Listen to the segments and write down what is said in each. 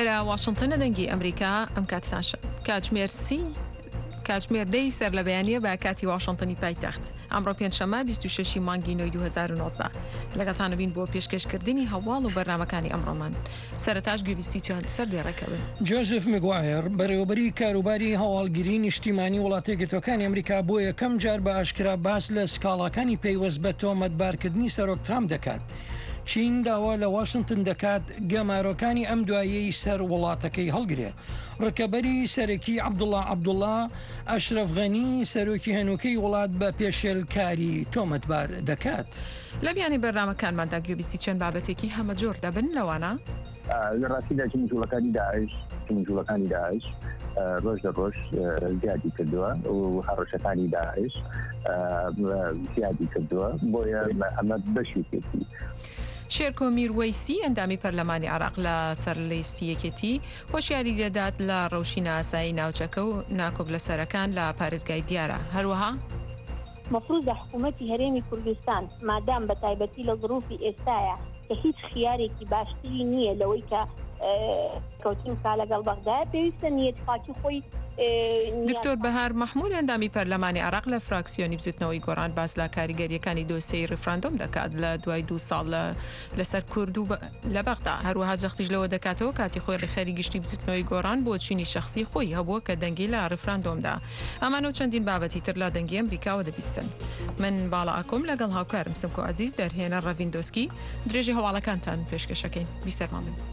لێرە واشنگتنە دەنگی ئەمریکا ئەم کاتسانشە کاتژمێر دەی سەر لە بەیانیە بە کاتی واشنگتنی پایتەخت ئەمڕۆ پێنجشەمە 26 مانگی نۆی 2019 لەگەڵتانە بین بۆ پێشکەشکردنی هەواڵ و بەرنامەکانی ئەمڕۆمان. سەرەتاش گوێبیستی چەند سەر دێڕەکەون. جۆزف مگوایر بەڕێوەبەری کاروباری هەواڵگیری نیشتیمانی وڵاتە یەکگرتوەکانی ئەمریکا بۆ یەکەم جار بە ئاشکرا باس لە سکاڵاکانی پەیوەست بە تۆمەتبارکردنی سەرۆک ترامپ دەکات. چین داوا لە واشنگتن دەکات گەمارۆکانی ئەم دوایەی سەر وڵاتەکەی هەڵگرێ. ڕکەبەری سەرەکی عەبدوڵڵا ئەشرەف غەنی سەرۆکی هەنووکەی وڵات بە پێشێلکاری تۆمەتبار دەکات. لە بیانی بەرنامەکانماندا گوێبیستی چەند بابەتێکی هەمە جۆر دەبن لەوانە لە ڕاستیدا جوڵەکانی داعش ڕۆژ لە ڕۆژ زیادی کردووە و هەڕەشەکانی داعش زیادی کردووە بۆیە ئەمە بەشی پێتی. شێرکۆ میروەیسی ئەندامی پەرلەمانی عێراق لە سەر لیستی یەکێتی هۆشیاری دەدات لە ڕەوشینە ئاسایی ناوچەکە و ناکۆک لە سەرەکان لە پارێزگای دیارە. هەروەها مەفروضە حکوومەتی هەرێمی کوردستان مادام بە تایبەتی لە ظروفی ئێستایە کە هیچ خیارێکی باشتری نییە لەوەی کە کەوتین کا لەگەڵ بەغدا پێویستە نیەتفاکی خۆی. دکتۆر بەهار مەحموود ئەندامی پەرلەمانی عێراق لە فراکسیۆنی بزوتنەوەی گۆڕان باس لە کاریگەریەکانی دۆسیەی ڕفراندۆم دەکات لە دوای 2 ساڵ لەسەر کورد و لە بەغدا. هەروەها جەختیش لەوە دەکاتەوە کاتی خۆی ڕێخەری گشتی بزوتنەوەی گۆڕان بۆ چینی شخصی خۆی هەبووە کە دەنگی لە ڕفراندۆمدا. ئەمانە چەندین بابەتی تر لە دەنگی ئەمریکاوە دەبیستن. من باڵا ئاکۆم لەگەڵ هاوکارم سمکۆ عەزیز دەرهێنە ڕەڤیندۆسکی درێژی هەواڵەکانتان پێشکەشەکەین. بیسەرمان بن.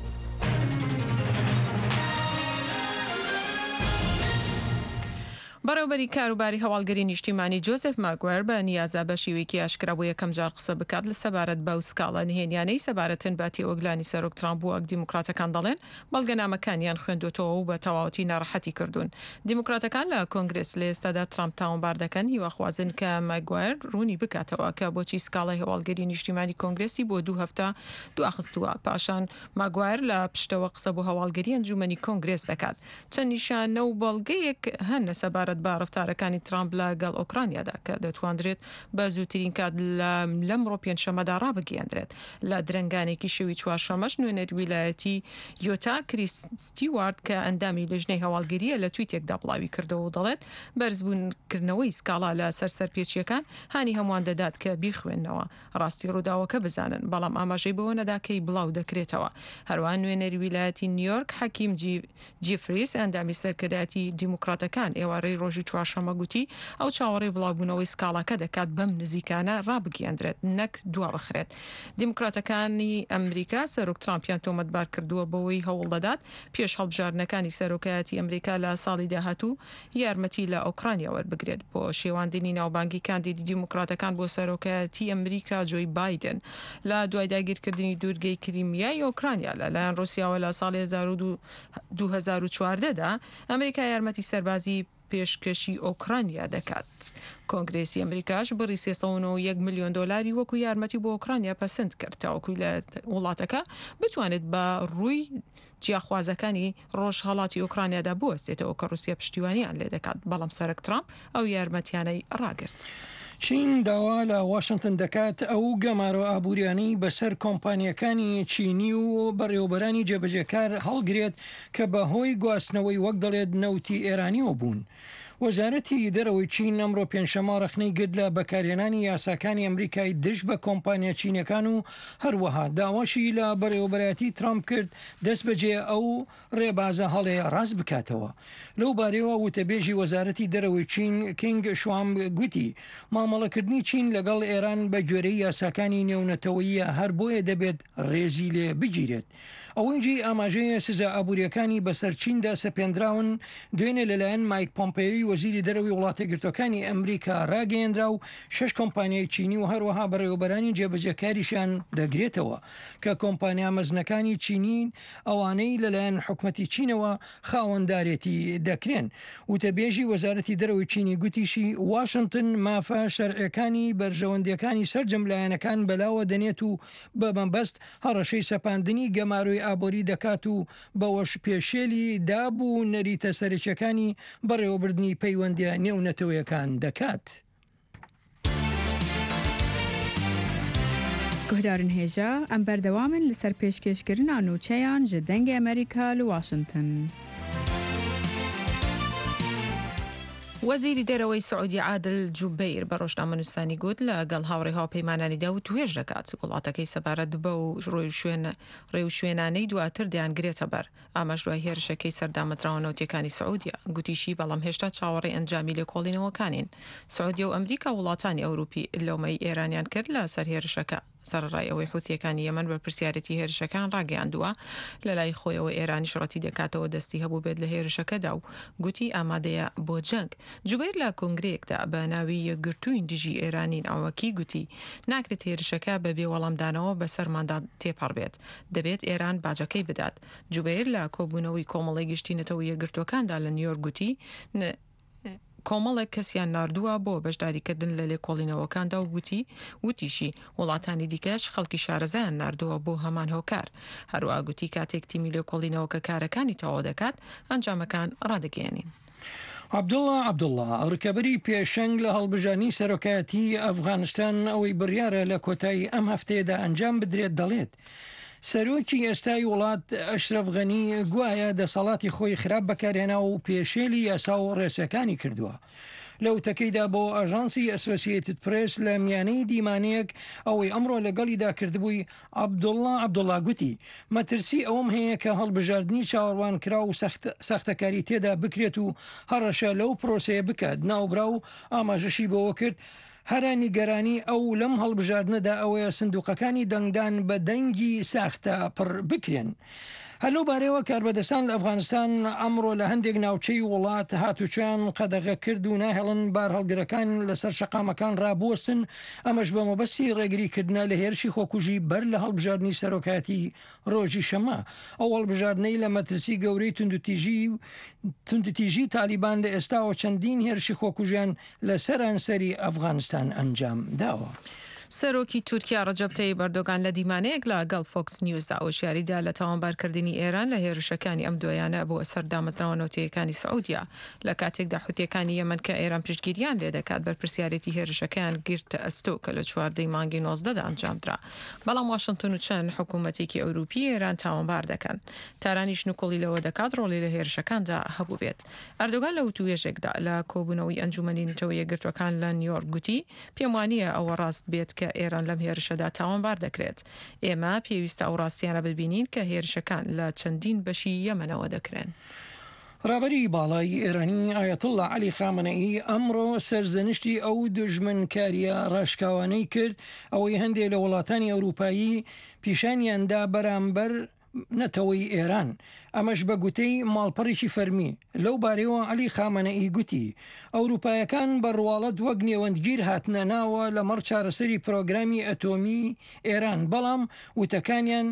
بەڕێوەبەری کاروباری هەواڵگەری نیشتیمانی جۆزف ماگوێر بە نیازە بە شێوەیەکی ئاشکرا بۆ یەکەم جار قسە بکات لە سەبارەت بەو سکاڵە نهێنیانەی سەبارەتن باتی ئۆگلانی سەرۆک ترامپ بۆ دیموکراتەکان دەڵێن بەڵگەنامەکانیان خوێندوتەوە و بە تەواوەتی ناڕەحەتی کردوون. دیموکراتەکان لە کۆنگرس لە ئێستادا ترامپ تاوانبار دەکەن هیواخوازن کە ماگوێر ڕوونی بکاتەوە کە بۆچی سکاڵای هەواڵگەری نیشتیمانی کۆنگرسی بۆ 2 هەفتە دواخستووە. پاشان ماگوێر لە پشتەوە قسە بۆ هەواڵگەری ئەنجومەنی کۆنگرس دەکات. چەند نیشانە و بەڵگەیەک هەن سەبارەت بە ڕفتارەکانی ترامپ لەگەڵ ئۆکرانیادا کە دەتوانرێت بە زووترین کات لەمڕۆ پێنجشەمەدا ڕابگەیەندرێت. لە درنگانێکی شەوی چوارشەمەش نوێنەر ویلایەتی یۆتا کریستیوارد کە ئەندامی لەژنەی هەواڵگەریە لە تویتێکدا بڵاوی کردەوە و دەڵێت بەرزبوونکردنەوەی سکاڵا لە سەرپێچیەکان هانی هەمووان دەدات کە بیخوێنەوە ڕاستی ڕووداوەکە بزانن بەڵام ئاماژەی بەوە نەداکەی بڵاو دەکرێتەوە. هەروان نوێنەری ویلایەتی نیویۆرک حەکیم جیفریس ئەندامی سەرکردایەتی دیموکراتەکان ئێوارەی ڕۆژی چوارشەمە گوتی ئەو چاوەڕێی بڵاوبوونەوەی سکاڵاکە دەکات بەم نزیکانە ڕابگەیەندرێت نەک دوا بخرێت. دیموکراتەکانی ئەمریکا سەرۆک ترامپیان تۆمەتبار کردووە بەوەی هەوڵ دەدات پێش هەڵبژاردنەکانی سەرۆکایەتی ئەمریکا لە ساڵی داهاتوو یارمەتی لە ئۆکرانیا وەربگرێت بۆ شێواندنی ناوبانگی کاندیدی دیموکراتەکان بۆ سەرۆکایەتی ئەمریکا جۆی بایدن لە دوای داگیرکردنی دوورگەی کریمیای ئۆکرانیا لەلایەن ڕۆسیاوە لە ساڵی 2014دا ئەمریکا یارمەتی سەربازی پێشکەشی ئۆکرانیا دەکات. کۆنگرێسی ئەمریکاش بڕی 3.1 میلیۆن دۆلاری وەکو یارمەتی بۆ ئۆکرانیا پەسەند کرد تاوەکوی لە وڵاتەکە بتوانێت بە ڕووی جیاخوازەکانی ڕۆژهەڵاتی ئۆکرانیادا بوەستێتەوە کە رووسیا پشتیوانیان لێ دەکات بەڵام سەرۆک ترامپ ئەو یارمەتیانەی ڕاگرت. چین داوا لە واشنگتن دەکات ئەو گەمارۆ ئابوووریانی بەسەر کۆمپانیەکانی چینی و بەڕێوەبەرانی جێبەجێکار هەڵگرێت کە بەهۆی گواستنەوەی وەک دەڵێت نەوتی ئێرانیەوە بوون. وەزارەتی دەرەوەی چین ئەمڕۆ پێنجشەمە ڕەخنەی گرت لە بەکارهێنانی یاساکانی ئەمریکای دژ بە کۆمپانیا چینەکان و هەروەها داواشی لە بەڕێوەبەرەتی ترامپ کرد دەست بەجێ ئەو ڕێبازە هەڵێ ڕاست بکاتەوە. لەو بارەوە وتەبێژی وەزارەتی دەرەوەی چین کینگ شوام گوتی مامەڵەکردنی چین لەگەڵ ئێران بە گوێرەی یاساکانی نێونەتەوەیە هەر بۆیە دەبێت ڕێزی لێ بگیرێت. ئەوەنجی ئاماژەیە سزا ئابوووریەکانی بەسەر چیندا سەپێنراون دوێنێ لەلایەن مایک پۆمپێوی وەزیری دەرەوەی وڵاتە یەکگرتوەکانی ئەمریکا ڕاگەیەندرا و 6 کۆمپانیای چینی و هەروەها بەڕێوەبەرانی جێبەجێکاریشان دەگرێتەوە کە کۆمپانیا مەزنەکانی چینین ئەوانەی لەلایەن حکومەتی چینەوە خاوەنددارێتی دەکرێن. وتەبێژی وەزارەتی دەرەوەی چینی گوتیشی واشنگتن مافە شەرعەکانی بەرژەوەندیەکانی سەرجەملایەنەکان بەلاوە دەنێت و بە مەبەست هەڕەشەی سەپاندنی گەماروی ئابووری دەکات و بەوەش پێشێلی دابوو نەریتە سەرچەکانی بەڕێوەبردننی پەیوەندیە نێونەتەوەیەکان دەکات. گهدارن هێژە ئەم بەردەوامن لەسەر پێشکەشکردنا نوچەیان ji dengê ئەمریکا li Washington. وەزیری دەرەوەی سعودی عادل جوبەیر بە ڕۆژنامە نووسانی گوت لەگەڵ هاوڕێ هاوپەیمانانیدا و توێژ دەکات وڵاتەکەی سەبارەت بە و ڕێ و شوێنانەی دواتر دەیانگرێتە بەر ئاماژ دوای هێرشەکەی سەردامەزراوە نەوتیەکانی سعودیا گوتیشی بەڵام هێشتا چاوەڕێی ئەنجامی لێکۆڵینەوەکانین. سعودیا و ئەمریکا وڵاتانی ئەوروپی لۆمەی ئێرانیان کرد لە سەر هێرشەکە. سەرڕای ئەوەی حوتیەکانی یەمەن بە پرسیارەتی هێرشەکان ڕاگەیاندووە لە لای خۆیەوە ئێرانی شڕەتی دەکاتەوە دەستی هەبوو بێت لە هێرشەکەدا و گوتی ئامادەیە بۆ جەنگ. جوبەیر لە کۆنگرەیەکدا بە ناوی یەکگرتووی دژی ئێرانی ئەوەکی گوتی ناکرێت هێرشەکە بە بێوەڵامدانەوە بەسەرماندا تێپەڕ بێت، دەبێت ئێران باجەکەی بدات. جوبەیر لە کۆبوونەوەی کۆمەڵی گشتینەتەوە یەکگرتوەکاندا لە نیویۆرک گوتی کۆمەڵێک کەسیان ناردووە بۆ بەشداریکردن لە لێکۆڵینەوەکاندا و وتیشی وڵاتانی دیکەش خەڵکی شارەزایان ناردووە بۆ هەمان هۆکار. هەروە گوتی کاتێک تیمی لێکۆڵینەوەکە کارەکانی تەواو دەکات ئەنجامەکان ڕادەگەێنین. عەبدوڵڵا ڕکەبەری پێشەنگ لە هەڵبژانی سەرۆکایەتی ئەفغانستان ئەوەی بڕیارە لە کۆتایی ئەم هەفتەیەدا ئەنجام بدرێت دەڵێت. سەرۆکی ئێستای وڵات ئەشرەف غەنی گوایە دەسەڵاتی خۆی خراپ بەکارهێنا و پێشێلی یاسا و ڕێسەکانی کردووە. لەو تەکەیدا بۆ ئاژانسی ئەسۆسیێتد پرێس لە میانەی دیمانەیەک ئەوەی ئەمڕۆ لەگەڵیدا کردبووی عەبدوڵڵا گوتی مەترسی ئەوم هەیە کە هەڵبژاردننی چاوەڕوان کرا و سەختەکاری تێدا بکرێت و هەڕەشە لەو پرۆسەیە بکات ناوبرا و ئاماژەشی بەوە کرد هەرا نیگەرانی ئەو لەم هەڵبژاردنەدا ئەوەیە سندوقەکانی دەنگدان بە دەنگی ساختە پڕ بکرێن. هەلو بارەوە کاربەدەستان لە ئەفغانستان ئەمڕۆ لە هەندێک ناوچەی وڵات هاتوچیان قەدەغە کرد و ناهێڵن بار هەڵگرەکان لەسەر شەقامەکان ڕابوەستن ئەمەش بە مەبەستی ڕێگریکردنە لە هێرشی خۆکوژی بەر لە هەڵبژاردننی سەرۆکاتی ڕۆژی شەمە. ئەو هەڵبژاردنەی لە مەترسی گەورەی توندتیژی تالیبان لە ئێستاوە چەندین هێرشی خۆکوژیان لە سەرانسەری ئەفغانستان ئەنجام داوە. سەرۆکی تورکیا ڕەجەب تەیب ئەردۆغان لە دیمانەیەک لە گەڵ فۆکس نیوزدا ئۆشیاریدا لە تاوانبارکردنی ئێران لە هێرشەکانی ئەم دوایانە بۆ سەردامەزراوە نەوتەیەکانی سعودیا لە کاتێکدا حوتیەکانی یەمەن کە ئێران پشتگیریان لێ دەکات بەرپرسیارەتی هێرشەکان گرتە ئەستۆ کە لە 14 مانگی 19دا ئەنجامدرا. بەڵام واشنگتن و چەند حکوومەتێکی ئەوروپی ئێران تاوانبار دەکەن. تارانیش نوکۆڵی لەوە دەکات ڕۆڵی لە هێرشەکاندا هەبوو بێت. ئەردۆغان لە وتوێژێکدا لە کۆبوونەوەی ئەنجومەنی نەتەوە یەکگرتوەکان لە نیویۆرک گوتی پێم وانییە ئەوە ڕاست بێت کە ئێران لەم هێرشەدا تاوانبار دەکرێت. ئێمە پێویستە ئەو ڕاستیانە ببینین کە هێرشەکان لە چەندین بەشی یەمەنەوە دەکرێن. ڕابەری باڵای ئێرانی ئایەتوڵڵا عەلی خامنەئی ئەمڕۆ سەرزەنشتی ئەو دژمنکاریە ڕاشکاوانەی کرد ئەوەی هەندێک لە وڵاتانی ئەوروپایی پیشانیاندا بەرامبەر نەتەوەی ئێران. ئەمەش بە گوتەی ماڵپەڕێکی فەرمی. لەو بارەوە عەلی خامنەئی گوتی ئەوروپایەکان بەڕواڵەت وەک نێوەندگیر هاتنە ناوە لەمەڕ چارەسەری پرۆگرامی ئەتۆمی ئێران بەڵام وتەکانیان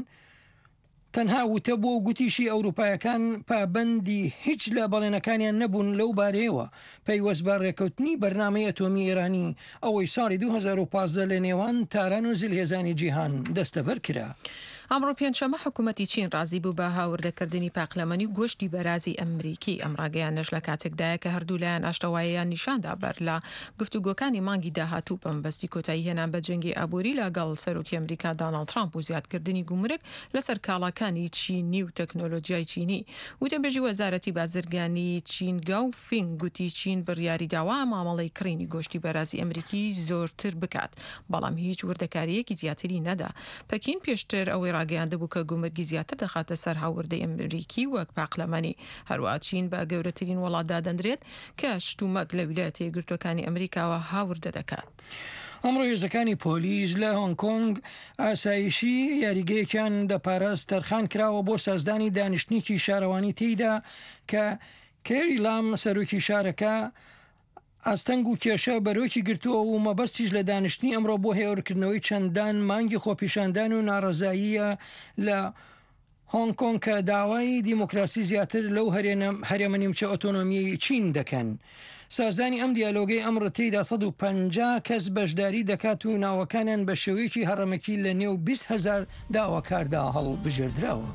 تەنها وتە بۆ گوتیشی ئەوروپایەکان پابەندی هیچ لە بەڵێنەکانیان نەبوون لەو بارەیەوە پەیوەست بە ڕێکەوتنی بەرنامەی ئەتۆمی ئێرانی ئەوەی ساڵی 2015 لە نێوان تاران و زلهێزانی جیهان دەستەبەر کرا. ئەمڕۆ پێنجشەمە حکوومەتی چین ڕازی بوو بە هاوردەکردنی پاقلەمەنی و گۆشتی بەرازی ئەمریکی. ئەم ڕاگەیانەش لە کاتێکدایە کە هەردوو لایەن ئاشتەواییان نیشاندا بەر لە گفتوگۆکانی مانگی داهاتوو بەمبەستی کۆتایی هێنان بە جەنگی ئابووری لەگەڵ سەرۆکی ئەمریکا دۆناڵد ترامپ و زیادکردنی گومرگ لەسەر کاڵاکانی چینی و تەکنۆلۆژیای چینی. وتەبێژی وەزارەتی بازرگانی چین گاو فینگ گوتی چین بڕیاری داوا مامەڵەی کڕینی گۆشتی بەرازی ئەمریکی زۆرتر بکات بەڵام هیچ وردەکاریەکی زیاتری نەدا. پەکین پێشتر ئەوەی ڕاگەیاندە بوو کە گومرگی زیاتر دەخاتە سەر هاوردەی ئەمریکی وەک پاقلەمەنی. هەروە چین بە گەورەترین وڵاتدا دەندرێت کە شتومەک لە ویلایەتە یەکگرتووەکانی ئەمریکاوە هاوردە دەکات. ئەمڕۆ هێزەکانی پۆلیس لە هۆنگ کۆنگ ئاسایشی یاریگەیەکیان دەپاراست تەرخان کراوە بۆ سازدانی دانیشتنیکی شارەوانی تێیدا کە کێری لام سەرۆکی شارەکە ئاستەنگ و کێشە بەرۆکی گرتووە و مەبەستیش لە دانیشتنی ئەمڕۆ بۆ هێورکردنەوەی چەندان مانگی خۆپیشاندان و ناڕەزاییە لە هۆنگ کۆنگ کە داوای دیموکراسی زیاتر لەو هەرێمە نیمچە ئۆتۆنۆمیی چین دەکەن. سازدانی ئەم دیالۆگەی ئەمڕۆ تێیدا 150 کەس بەشداری دەکات و ناوەکانیان بە شێوەیەکی هەڕەمەکی لە نێو 20,000 داواکاردا هەڵبژێردراوە.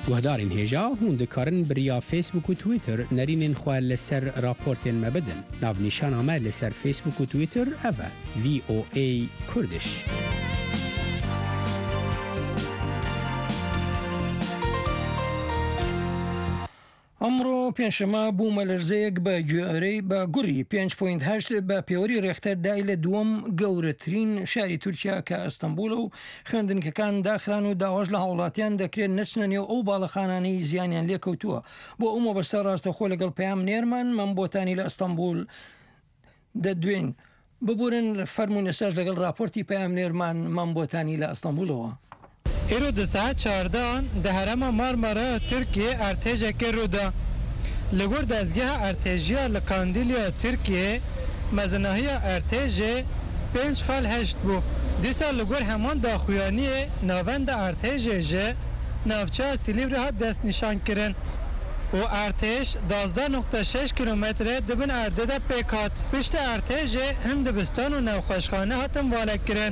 گهدارین هیجا هوند کارن بریا فیسبوک و تویتر نرینین خواه لسر راپورتین مبدن ناو نیشان آمد لسر فیسبوک و تویتر اوه VOA کردش. ئەمڕۆ پێنجشەمە بوومە لەرزەیەک بە گوڕی 5.8 بە پێوەری ڕێختەر دای لە دووەم گەورەترین شاری تورکیا کە ئەستەمبولە و خوێندنگەکان داخران و داواش لە هاوڵاتیان دەکرێت نەچنە نێو ئەو باڵەخانانەی زیانیان لێکەوتووە. بۆ ئەو مەبەستە ڕاستەخۆ لەگەڵ پەیام نێرمان مەمبۆتانی لە ئەستەمبول دەدوێن. ببورن فەرموونە سەر لەگەڵ راپۆرتی پەیام نێرمان مەمبۆتانی لە ئەستەمبولەوە. ایرو ده ساعت 14 ده هرم مارمارا ترکیه ارتجه که رو ده لگور دزگاه ارتجیا لکاندیلیا ترکیه مزناهی ارتجه 5 خال 8 بو دیسا لگور همان داخویانی ناوند ارتجه جه نافچه سیلیبر ها دست نشان کرن و ارتش 12.6 کیلومتر دبن ارده ده پیکات پشت ارتجه هندبستان و نوخوشخانه هاتم والک کرن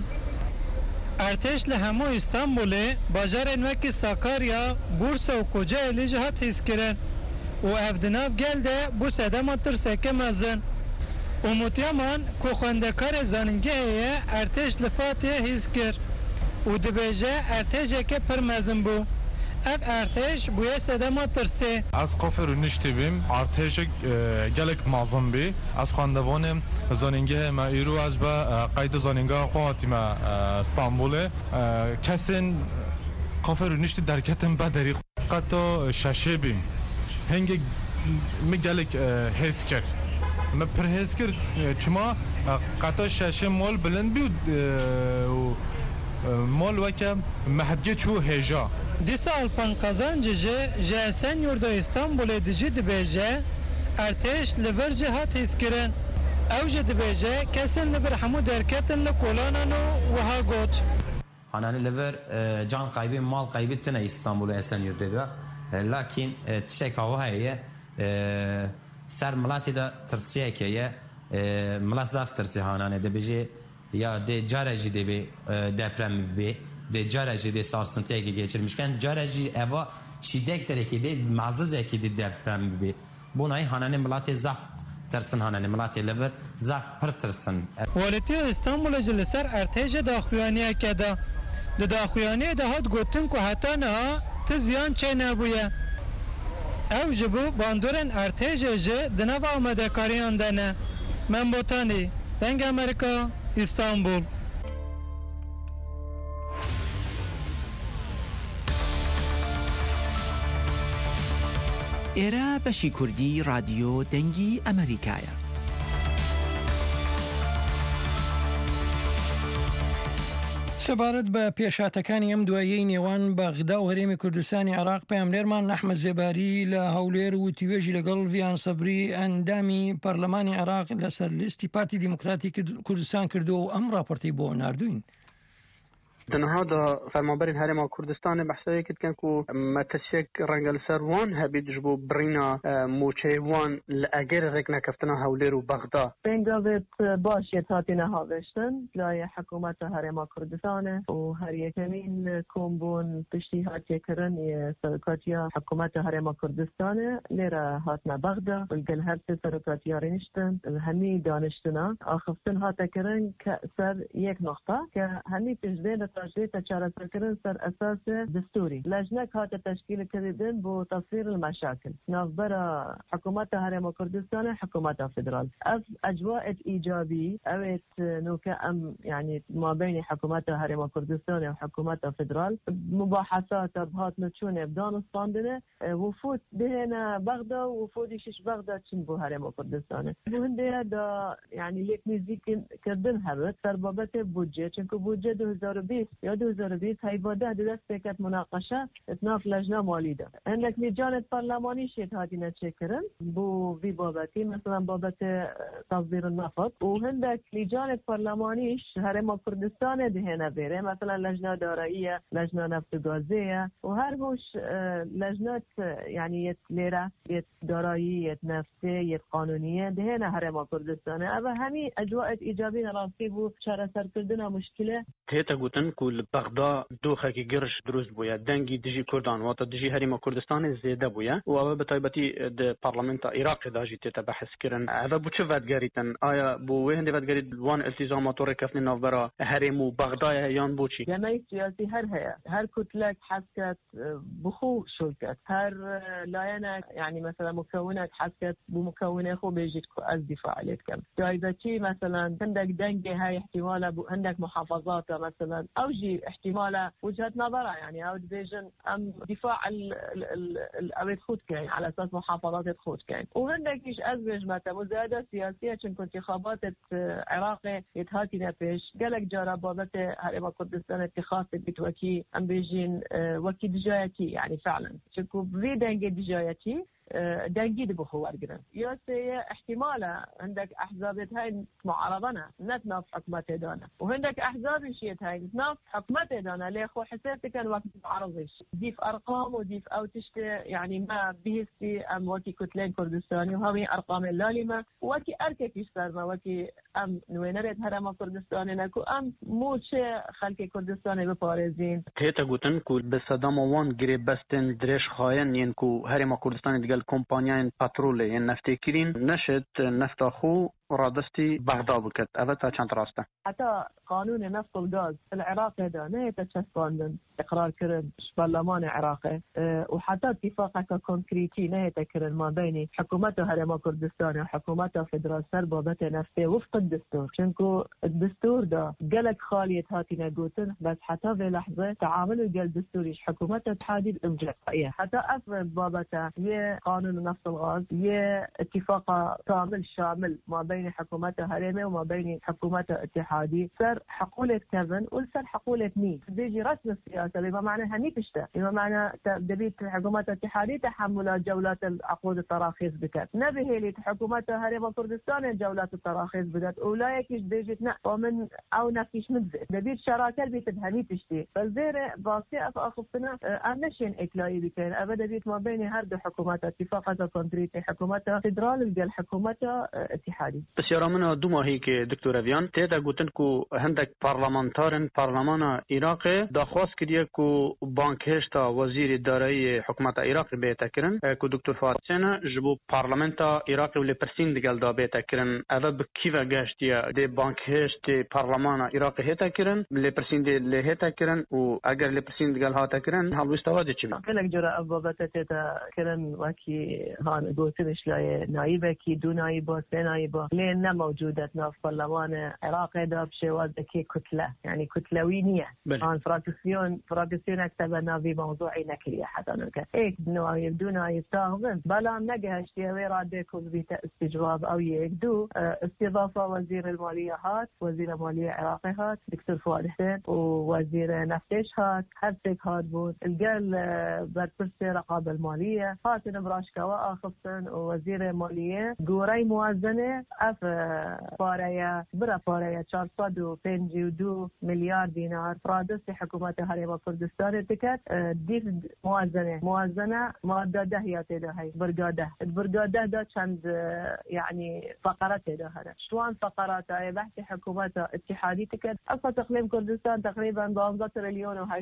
ارتش لهمو استانبوله باجار انوکی ساکاریا بورسا و کجا الیجه ها تیز کرن و افدناف گلده بو سدما ترسکه مزن و متیامان که خوندکار زننگه ارتش لفاته هیز کر و دبیجه ارتش که پر مزن بو اف ارتش بوی سدما ترسه از قفر نشتی بیم ارتش گلک مازن بی از خواندوان زننگه ما ایرو از با قید زننگه خواهاتی ما استانبوله کسین قفر نشتی درکتن بدری قطع ششه بیم هنگی می گلک حس کرد ما پر حس کرد چما قطع ششه مال بلند بی و مال وکم محبگه چو هجا دیسا الپان قازانجه جه سنیور دا استانبول دیجی دبیجه ارتش لورجه ها تیز کرن اوجه دبیجه کسین لور همو درکتن لکولانانو و ها گوت هنانی لور جان قایبی مال قایبی تنه استانبول اسنیور دیده لکن تشک هوا هایه سر ملاتی دا ترسیه که یه ملات زاف ترسی هنانی دبیجه یا de carajı de bir deprem bir de carajı de sarsıntıya geçirmişken carajı eva şiddet dereki de mazız eki de deprem bir bunayı hanane milati zaf tersin hanane milati lever zaf pır tersin. Valitiya İstanbul'a jiliser erteje daxuyaniye keda de daxuyaniye de hat gotin ku hata ne te ziyan çeyne buye ev jibu banduren erteje je dınava amedekariyan dene membotani deng Amerika İstanbul. ئێرە بەشی کوردی رادیۆ دەنگی ئەمریکایە. سەبارەت بە پێشاتەکانی ئەم دواییەی نێوان بەغدا و هەرێمی کوردستانی عێراق پەیامنێرمان ئەحمەد زێباری لە هەولێر و تیوێژی لەگەڵ ڤیان سەبری ئەندامی پەرلەمانی عێراق لەسەر لیستی پارتی دیموکراتی کوردستان کردو و ئەم راپۆرتەی بۆ ناردوین. هذا فرمابرين هرم كردستان بحثي كد كان كو متشك رنجل سروان هبي جبو برينا موچيوان لاجر ركنا كفتنا هولير وبغداد بين دافت باش يتاتينا هاوشتن لا حكومة هرم كردستان وهريه كمين كومبون تشتيهات يكرن سركاتيا حكومة هرم كردستان لرا هاتنا بغداد والقل هر سركاتيا رينشتن همي دانشتنا اخفتن هاتا كرن كسر يك نقطة كهمي تجدين تجديد تشارة سركرن سر أساس دستوري لجنة هات تشكيل كردن بو تصفير المشاكل نافبرا حكومة هرم كردستان حكومة فدرال أجواء إيجابي أويت نوكا أم يعني ما بين حكومة هرم كردستان وحكومة فدرال مباحثات بهات نتشون بدان الصاندنة وفود بهنا بغداد وفود شش بغداد شن بو هرم كردستان وهندي دا يعني ليك نزيك كردن هبت سر بابت بودجه چنكو بودجه 2020 یا 2020 هیواده دست بکت مناقشه اتناف لجنه مالی ده هندک لجان پارلمانی شید هاتی نچه کرن بو وی بابتی مثلا بابت تصدیر النفط و هندک لجان پارلمانیش هرم کردستان دهنه بره مثلا لجنه داراییه لجنه نفت و گازیه و هر هوش لجنات يعني يت ليرة يت دارایی يت نفتی يت قانونیه دهنه هرم کردستان اما همي اجواء ایجابی نراستی بو چاره سر کردن مشکله هيتا قوتن کو بغدا دۆخێکی گەڕش دروست بووە دەنگی دژی کوردان واتە دژی هەرێما کوردستانی زێدە بووە و ئەوە بە تایبەتی پارلەمنتا عێراقیدا ژی تێتە بەحثکردن ئەوە بۆ چ ڤەتگەریتن ئایا بۆ وێ هەندێک ڤەتگەری وان التیزامات و ڕێکەوتنی ناوبەرە هەرێم و بەغدایە یان بۆچی جەمەی سیاسی هەر هەیە هەر کوتلەك حەزکات بخۆ شۆکات هەر لایەنێک يعني مثلا مكونات حسكت بمكونات خو بيجيت از دفاع عليك كم جايزتي مثلا عندك دنجي هاي احتمال عندك محافظات مثلا او جي احتمال وجهه نظرها يعني او ديفيجن ام دفاع الابيت خود كاين على اساس محافظات خود كاين وعندك ايش ازوج مثلا مزايده سياسيه كنت انتخابات عراقي يتهاتي نفش قالك جرى بابت هرم كردستان اتخاذ بتوكي ام بيجين وكي دجايتي يعني فعلا شكو بري دنجي دجايتي دنجي بخو ورقنا يوسي احتمال عندك احزاب هاي معارضنا نتناف حكمته دانا وعندك احزاب شيت هاي نتناف حكمته دانا ليه خو حسيت كان وقت معارضش ديف ارقام وديف او تشت يعني ما بيستي ام وكي كتلين كردستاني وهذه ارقام اللالمه وكي اركك يشترما وكي ام نوينرت هرم كردستاني نكو ام موش خلق كردستاني ببارزين تيتا قوتن كو بصدام وان غري بستن دريش خاين ينكو هرم كردستاني الكومبانيين باترولي ين نفتكرين نشد نفتخو رادستي بغداد بكت أبدا كانت راسته حتى قانون نفط الغاز العراق هذا نه يتشفون إقرار كرن برلمان عراقي وحتى اتفاق كونكريتي نه يتكرن ما بين حكومته هرم كردستان وحكومته فدرال سربا بت نفطه وفق الدستور شنكو الدستور ده قالك خالية هاتينا قوتن بس حتى في لحظة تعامل الجل دستوري حكومته تحديد إمجاء حتى أفرض بابته يه قانون نفط الغاز يه اتفاق كامل شامل ما بين حكومته هرمي وما بين حكومته اتحادي صار حقولة كذن والصار حقولة مين بيجي رسم السياسة بما معنى هني تشتغل بما معنى دبيت حكومته اتحادي تحمل جولات العقود التراخيص بكت نبي اللي حكومته هرم كردستان جولات التراخيص بدت أولئك بيجي ومن أو نفيش مدزل دبيت شراكة بيت هني تشتي فالزيرة باسي أخفنا أمشين إكلاي بكين أبدا بيت ما بين هرد حكومته اتفاقات كونكريتي حكومته فدرال الجل حكومته اتحادي بسیار من دو ماهی که دکتر اویان تیدا گوتن کو هندک پارلمانتارن پارلمان عراق دخواست کردیه کو بانک هشتا وزیر دارایی حکومت عراق بیت کرن کو دکتر فارسینا جبو پارلمانت عراق ول پرسین دگل دا بیت کرن اوا بکیو گشتیه د بانک هشت پارلمان عراق هتا کرن ل پرسین د له هتا کرن او اگر ل پرسین دگل هاتا کرن هل استواد چی لك جرا ابوبت تیتا کرن وکی هان گوتنش لای نایبه کی دو نایبه سه نایبه لأنها موجودة في برلمان العراق ده بشواذ كتلة يعني كتلوينية عن فراكسيون اكتبنا في موضوع نكلية حتى نك هيك يبدون يستاهمون بلا نجها اشتياوي رادكم باستجواب أو يكدو استضافة وزير المالية هات وزير المالية العراقي هات دكتور فؤاد حسين ووزير نفتش هات حسك هات بود القال برسي رقابة المالية هات نبراشكا وآخفن ووزير المالية قوري موازنة اف پارەیە برا پارەیە 452 میلیارد دینار فرادستی حکومت هرم کردستان دکت دیف موازنه ماده 10 یا تدا هی برگاده دا چند يعني فقرات تدا هذا شلون فقرات هاي بحث حكومات اتحادي تكت اصلا تقليم كردستان تقريبا ب 11 تريليون و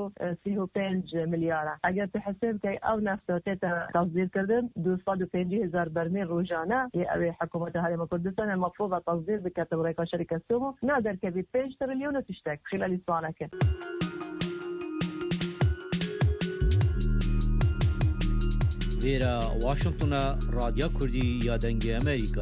835 مليار اگر تحسب كي او نفته تتا تصدير كردن 250,000 برميل روزانه هي حكومت هرم كردستان المفروض تصدير بكاتب شركة سومو نقدر كبي 5 تريليون وتشتك خلال السنة كده ویرا واشنطن رادیو کردی یا دنگ امریکا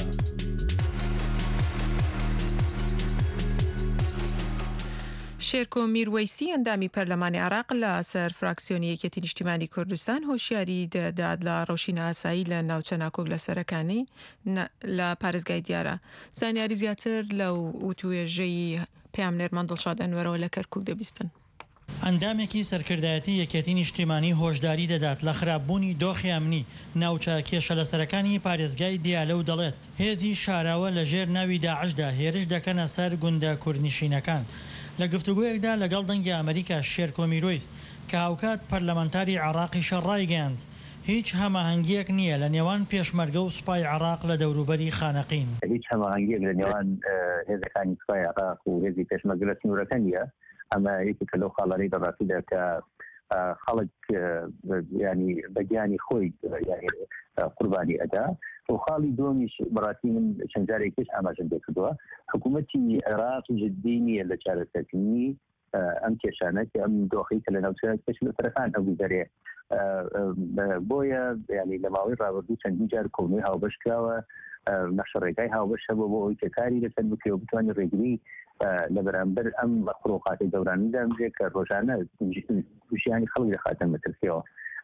شێرکۆ میروەیسی ئەندامی پەرلەمانی عراق لە سەر فراکسیۆنی یەکێتی نیشتیمانی کوردستان هۆشیاری دەدات لە ڕۆژینە ئاسایی لە ناوچە ناکۆک لە سەرەکانی لە پارێزگای دیارە. زانیاری زیاتر لەو وتوێژەی پێامنێرمان دڵشاد ئەنوەرەوە لە کەرکووک دەبیستن. ئەندامێکی سەرکردایەتی یەکێتی نیشتیمانی هۆشداری دەدات لە خراپبوونی دۆخی ئەمنی ناوچە کێشە لە سەرەکانی پارێزگای دیالە و دەڵێت هێزی شاراوە لە ژێر ناوی داعشدا هێرش دەکەنە سەر گوندە کوردنشینەکان. لە گفتوگویەکدا لەگەڵ دەنگی ئەمریکا شێرکۆ میرویس کە هاوکات پەرلەمانتاری عراقی شەڕای گەیاند هیچ هەماهەنگیەک نییە لە نێوان پێشمەرگە و سوپای عراق لە دەوروبەری خانەقین. هیچ هەماهەنگیەک لە نێوان هێزەکانی سوپای عراق و هێزی پێشمەرگە لە سنوورەکە نیە ئەمە یەکێکە لەو خاڵانەی ڕاستیدا کە خەڵک ینی بەگیانی خۆی قوربانی ئەدا و خاڵی دومیش بەڕاستی من چەند جارێکیش ئاماژەم پێ کردووە حکوومەتی عێراق جددی نییە لە چارەسەرکردنی ئەم کێشانە کە ئەم دۆخی کە لە ناوچە کەشەرەکان ئەو گوزارێ بۆیە ینی لە ماوەی ڕابردوو چەندین جار کۆمەی هاوبەش کراوە نەخشەڕێگای هاوبەش هەبوو بۆ ئەوەی کە کاری لەسەر بکرێ و بتوانێت ڕێگری لە بەرامبەر ئەم خڕۆقاتی دەورانیدا بێت کە ڕۆژانە ژیانی خەڵک دەخاتە مەترسیەوە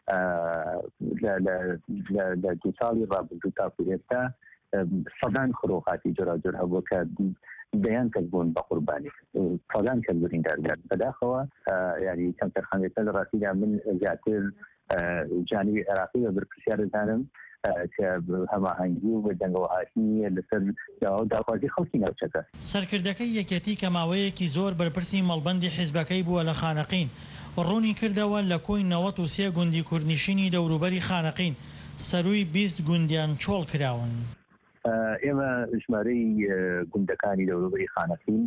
لە دو ساڵی ڕابردوو تاکو ئێستا سەدان خڕۆقاتی جۆراجۆر هەبووە کە دەیان کەس بوون بە قوربانی سەدان کەس برینداربوون بەداخەوە ینی چەند تەرخانێتە لە ڕاستیدا من زیاتر جانبی عێراقی بە بەرپرسیار دەزانم کە هەماهەنگی و بە دەنگەوە هاتنیە لەسەر داخوازی خەڵکی ناوچەکە. سەرکردەکەی یەکێتی کە ماوەیەکی زۆر بەرپرسی مەڵبەندی حیزبەکەی بووە لە خانەقین ڕوونی کردەوە لە کۆی 93 گوندی کوردنشینی دەوروبەری خانەقین سەرووی 20 گوندیان چۆڵ کراون. ئێمە ژمارەی گوندەکانی دەوروبەری خانەقین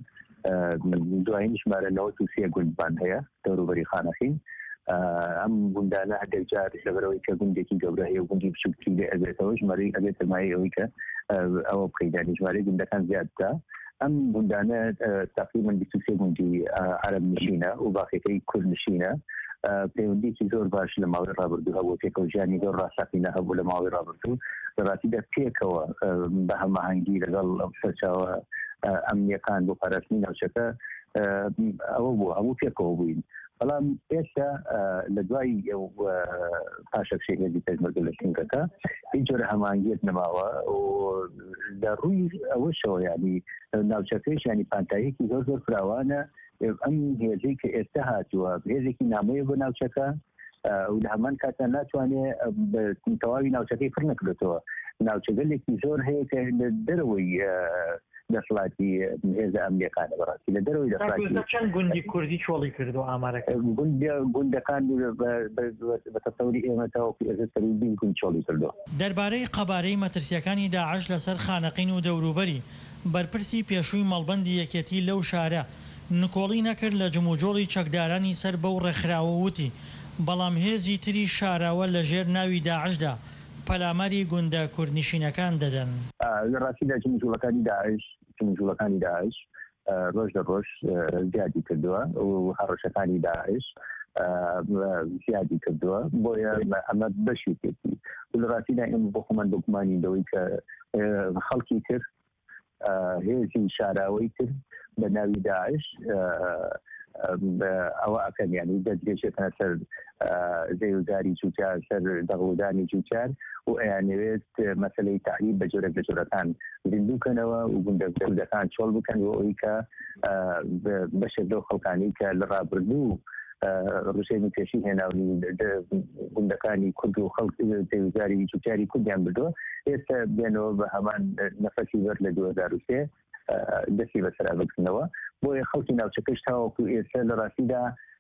دوایین ژمارە 93 گوندبان هەیە دەوروبەری خانەقین. ئەم گوندانە هەندێک جار لەبەرەوەی کە گوندێکی گەورە هەیە و گوندی بچووکی لێ ئەبێتەوە ژمارەی ئەبێتە مای ئەوەی کە ئەوە بخەیدانی ژمارەی گوندەکان زیادتە. ئەم گوندانە تقریبا 23 گوندی عەرەب نشینە و باقیەکەی کورد نشینە. پەیوەندیکی زۆر باش لە ماوەی ڕابردوو هەبوو پێکەوژیانی زۆر ڕاستەقینە هەبوو لە ماوەی ڕابردوو لە ڕاستیدا پێکەوە بە هەماهەنگی لەگەڵ سەرچاوە ئەمنیەکان بۆ پاراستنی ناوچەکە ئەوە بوو هەموو پێکەوە بووین. بەڵام ئێستا لە دوای پاشەکشەی هێزی پێشمەرگە لە سنگەکە هیچ جۆرە هەماهەنگیەک نەماوە و لە ڕووی ئەوەشەوە ینی ناوچەکەیش ینی پانتاییەکی زۆر زۆر فراوانە ئەم هێزەی کە ئێستا هاتووە هێزێکی نامەیە بۆ ناوچەکە و لە هەمان کاتە ناتوانێت تەواوی ناوچەکەی پڕ نەکرێتەوە. ناوچەگەلێکی زۆر هەیە کە لە دەرەوەی دەسڵاتی هێزە ئەمریکانە بەڕاستی لە دەرەوەی دەسڵاتی چەند گوندی کوردی چۆڵی کردو ئامارەکە گوندەکان بە تەسەوری ئێمە تاوەکو ئێستا سەری 20 گوند چۆڵی کردو. دەربارەی قەبارەی مەترسیەکانی داعش لەسەر خانەقین و دەوروبەری بەرپرسی پێشووی مەڵبەندی یەکێتی لەو شارە نکۆڵی نەکرد لە جموجۆڵی چەکدارانی سەر بەو ڕێکخراوە وتی بەڵام هێزی تری شاراوە لە ژێر ناوی داعشدا پەلامەری گوندە کوردنشینەکان دەدەن. لە ڕاستیدا جموجۆڵەکانی داعش ڕۆژ لە ڕۆژ زیادی کردووە و هەڕەشەکانی داعش زیادی کردووە بۆیە ئەمە بەشی پێتی و لە ڕاستیدا ئێمە بۆ خۆمان بگومانی دەوەی کە خەڵکی تر هێزی شاراوەی تر بە ناوی داعش ئەوە ئەکەن یانی دەستگێشێتە سەر زەیوداری جووتار سەر دەغڵدانی جووتار و ئەیانەوێت مەسەلەی تعریب بە جۆرە لە جۆرەکان زیندووکەنەوە و گوندەکان چۆڵ بکەن و ئەوەی کە بەشێک لەو خەڵکانی کە لە ڕابردوو ڕوشێنی پێشی هێناونی گوندەکانی کورد و خەڵک زەیوداری جووتاری کوردیان بردووە ئێستا بێنەوە بە هەمان نەفەسی بەر لە 2003 دەستی بەسەرا بکردنەوە بۆیە خەڵکی ناوچەکەش تاوەکو ئێستا لە ڕاستیدا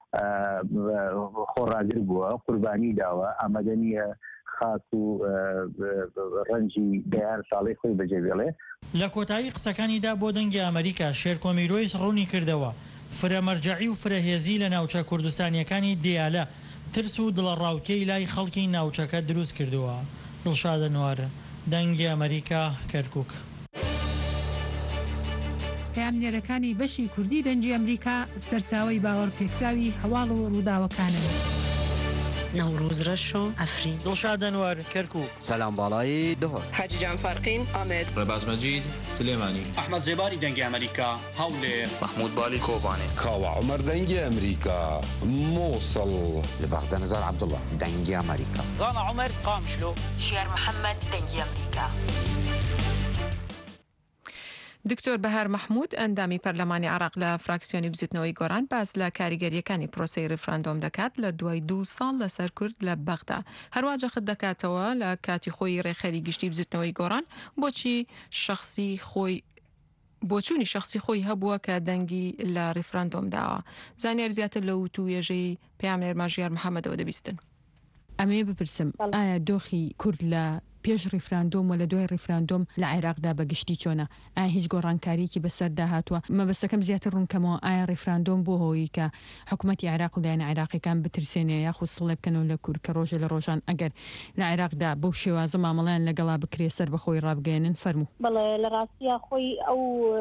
خۆڕاگر بووە قوربانی داوە ئامادە نییە خاک و ڕەنجی دەیان ساڵی خۆی بەجێبێڵێ. لە کۆتایی قسەکانیدا بۆ دەنگی ئەمریکا شێرکۆمیرۆیس ڕوونی کردەوە فرەمەرجەعی و فرەهێزی لە ناوچە کوردستانیەکانی دیالە ترس و دڵەڕاوکەی لای خەڵکی ناوچەکە دروست کردووە. دڵشادە نوار دەنگی ئەمریکا کەرکووک. پەیامنێرەکانی بەشی کوردی دەنگی ئەمریکا سەرچاوەی باوەڕ پێکراوی هەواڵ و ڕووداوەکانن. نوروز رشو افرین دڵشاد دەنوار کەرکووک. سەلام باڵایی دهۆر حاجی جان فارقین ئامێد ڕێباز مەجید سلێمانی ئەحمەد زێباری دەنگی ئەمریکا هەولێر محمود بالی کۆبانێ کاوە عومەر دەنگی ئەمریکا مووسڵ لە بەغدە نەزار عەبدوڵڵا دەنگی ئەمریکا زانا عومەر قامشلۆ شێر محەممەد دەنگی ئەمریکا. دکتۆر بەهار محمود ئەندامی پەرلەمانی عێراق لە فراکسیۆنی بزیتنەوەی گۆران باس لە کاریگەریەکانی پرۆسەی ڕفراندۆم دەکات لە دوای 2 ساڵ لەسەر کورد لە بەغدا هەروەها خت دەکاتەوە لە کاتی خۆی ڕێخەری گشتی بزیتنەوەی گۆران بۆچوونی شخصی خۆی هەبووە کە دەنگی لە ڕفراندۆم داوە. زانیار زیاتر لە وت و وێژەی پەیامنێر ماژیار محەممەدەوە دەبیستن. ئەمێ بپرسم ئایا دۆخی کورد لە پێش ریفراندۆم و لە دوای ریفراندۆم لە عێراقدا بەگشتی چۆنە ئایا هیچ گۆڕانکاریکی بەسەردا هاتووە مەبەستەکەم زیاتر ڕوونکەمەوە ئایا ریفراندۆم بۆ هۆی کە حکوومەتی عێراق و لایەن عێراقیەکان بترسێنێ یاخود سڵێ بکەنەوە لە کورد کە ڕۆژە لە ڕۆژان ئەگەر لە عێراقدا بەو شێوازە مامەڵیان لەگەڵا بکرێ سەر بەخۆی ڕابگەێنن فەرموو. بەڵێ لە ڕاستیە خۆی ئەو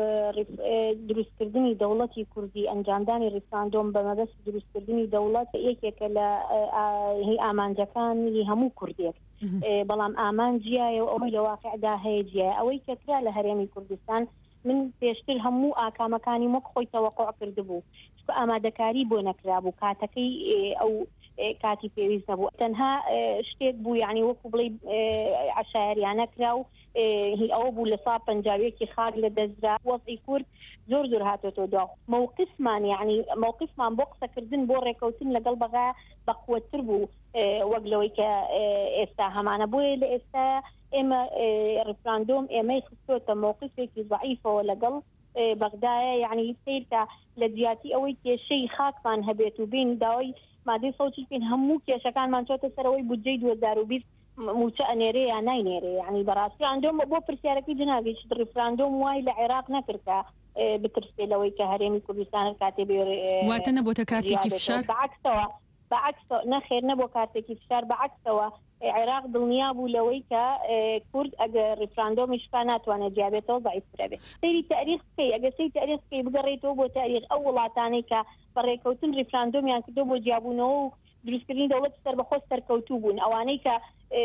دروستکردنی دەوڵەتی کوردی ئەنجامدانی ریفراندۆم بە مەبەست دروستکردنی دەوڵەت یەکێکە لە هی ئامانجەکانی هەموو کوردێک بەڵام ئامانجیایە و ئەوەی لە واقعدا هەیە جیایە ئەوەی کەکرا لە هەرێمی کوردستان من پێشتر هەموو ئاکامەکانی وەک خۆی تەوەقع کردبوو ئامادەکاری بۆ نەکرابوو کاتەکەی ئەو کاتی پێویست نەبوو تەنها شتێک بوو یعنی وەکو بڵێ عشایریانە کرا و هی ئەوە بوو لە سا پەنجاویەکی خاک لە دەسترا وەزعی کورد زۆر زۆر هاتۆتۆ داو مووقفمان یعنی مووقفمان بۆ قسەکردن بۆ ڕێکەوتن لەگەڵ بەغا بەقوەتر بوو وەک لەوەی کە ئێستا هەمانە بۆیە لە ئێستا ئێمە ریفراندۆم ئێمەی خستۆتە مووقفێکی ضعیفەوە لەگەڵ بەغدایە یعنی سیرکە لە جیاتی ئەوەی کێشەی خاکمان هەبێت و بین داوای مادەی سەوتی بین هەموو کێشەکانمان چۆتە سەرەوەی بودجەی 2020 موچە ئەنێرێ یا ناینێرێ یعنی بەڕاستی ریفراندۆم بۆ پرسیارەکەی جنابی ریفراندۆم وای لە عێراق نەکردکە بترسێ لەوەی کە هەرێمی کوردستان کاتێ بێ واتە نەبووتە کارتێکی فشار بەعکسەوە نەخێر نەبوو کارتێکی فشار بەعکسەوە عێراق دڵنیا بوو لەوەی کە کورد ئەگەر ریفراندۆمیشکا ناتوانێت جیابێتەوە ضعیفرە بێت سەیری تاریخ بکەی ئەگەر سەیری تاریخ بکەی بگەڕێتەوە بۆ تاریخ ئەو وڵاتانەی کە بەڕێکەوتن ریفراندۆمیان کردو بۆ جیابوونەوە و دروستکردنی دەوڵەت سەربەخۆ سەرکەوتوو بوون ئەوانەی کە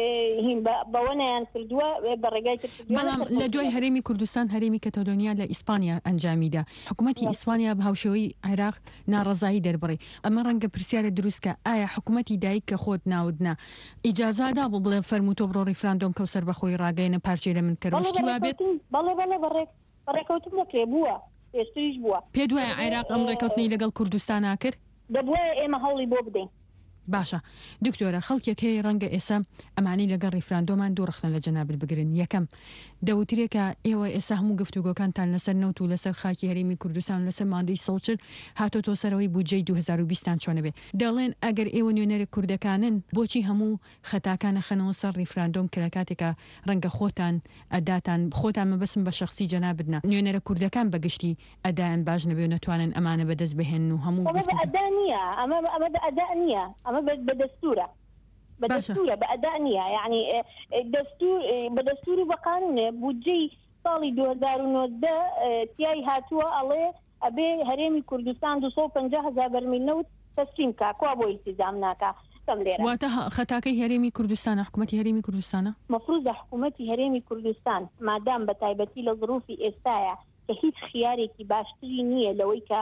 بەوەنیان کردووە بە ڕێگای بەڵام لە دوای هەرێمی کوردستان هەرێمی کەتەلۆنیا لە ئیسپانیا ئەنجامیدا حکوومەتی ئیسپانیا بە هاوشێوەی عێراق ناڕەزایی دەربڕی ئەمە ڕەنگە پرسیارە دروستکە ئایا حکوومەتی دایک کە خۆت ناودنا ئیجازادا بۆ بڵێ فەرمووتۆ بڕۆ ریفراندۆم کە سەربەخۆی ڕاگەیەنە پارچەی لە من کەڕشتی وابێت بەڵێ بەڕێکەوتن نەکرێ بووە پێشتریش بووە پێ دوایە عێراق ئەم ڕێکەوتنی لەگەڵ کوردستان ناکرد دەبووە ئێمە هەوڵی بۆ بدەین باشە دکتۆرە خەڵکێک هەیە ڕەنگە ئێسا ئەمانی لەگەڵ ریفراندۆمان دووڕختن لە جەنابەت بگرن یەکەم دەوترێکە ئێوە ئێستا هەموو گفتوگۆکانتان لەسەر نەوت و لەسەر خاکی هەرێمی کوردستان لەسەر مادەی سەڵچل هاتۆ سەرەوەی بودجەی 2020 چۆنە بێ دەڵێن ئەگەر ئێوە نوێنەرە کوردەکانن بۆچی هەموو خەتاکانە خەنەوە سەر ریفراندۆم کە لە کاتێکە ڕەنگە خۆتان ئەداتان خۆتان مەبەسم بە شخصی جەنابەتنا نوێنەرە کوردەکان بەگشتی ئەدایان باش نەبێ و نەتوانن ئەمانە بەدەست بهێن و هەموو ئەدا نییە ئەمە نییە ئەمە بەدەستورە بەدەستورە بە ئەدا نییە یعنی بەدەستور و بە قانونێ بودجەی ساڵی 2019 تیای هاتووە ئەڵێ ئەبێ هەرێمی کوردستان 250,000 بەرمیل نەوت تەسلیم کا کوا بۆ ئیلتیزام ناکا واتە خەتاکەی هەرێمی کوردستانە حکوومەتی هەرێمی کوردستانە مەفروضە حکوومەتی هەرێمی کوردستان مادام بە تایبەتی لە ظروفی ئێستاە کە هیچ خیارێکی باشتری نییە لەوەی کە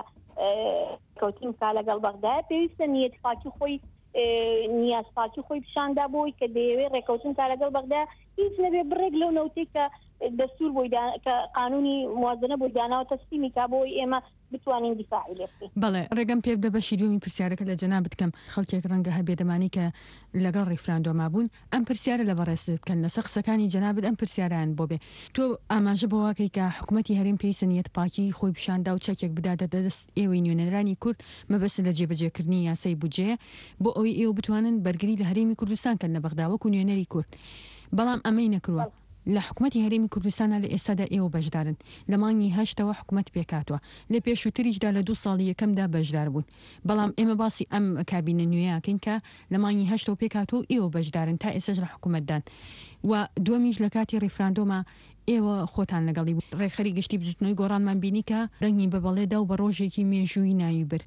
کەوتیم کا لەگەڵ بەغدایە پێویستە نیەتفاکی خۆی نیازپاکی خۆی پیشاندا بۆی کە دەیەوێت ڕێکەوتن کا لەگەڵ بەغدا هیچ نەبێ بڕێک لەو نەوتێک کە دەستور بۆی کە قانونی موازنە بۆی داناوە تەسلیمی کا بۆی ئێمە بتوانین دیفاعی لێ بکەین. بەڵێ ڕێگەم پێ بدە بەشی دومی پرسیارەکە لە جەنابەت بکەم خەڵکێک ڕەنگە هەبێ دەمانی کە لەگەڵ ریفراندۆما بوون ئەم پرسیارە لە بەڕێز بکەن لەسەر قسەکانی جەنابەت ئەم پرسیاران بۆ بێ تۆ ئاماژە بۆ واکەی کە حکوومەتی هەرێم پێویستە نیەتپاکی خۆی پیشاندا و چەکێک بداتە دەست ئێوەی نوێنەرانی کورد مەبەستە لە جێبەجێکردنی یاسای بودجەیە بۆ ئەوەی ئێوە بتوانن بەرگری لە هەرێمی کوردستان کەن لە بەغدا وەکو نوێنەری کورد بەڵام ئەمەی نەکردووە لە حکوومەتی هەرێمی کوردستانە لە ئێستادا ئێوە بەشدارن لە مانگی هەشتەوە حکوومەت پێکاتوە لە پێشووتریشدا لە 2 ساڵی یەکەمدا بەشدار بوون بەڵام ئێمە باسی ئەم کابینە نوێیەکەین کە لە مانگی هەشتەوە پێکاتوە ئێوە بەشدارن تا ئێساش لە حکوومەتدان و دومیش لە کاتی ریفراندۆما ئێوە خۆتان لەگەڵی ڕێکخەری گشتی بزوتنەوەی گۆڕانمان بینی کە دەنگی بە بەڵێدا و بە ڕۆژێکی مێژووی ناوی بر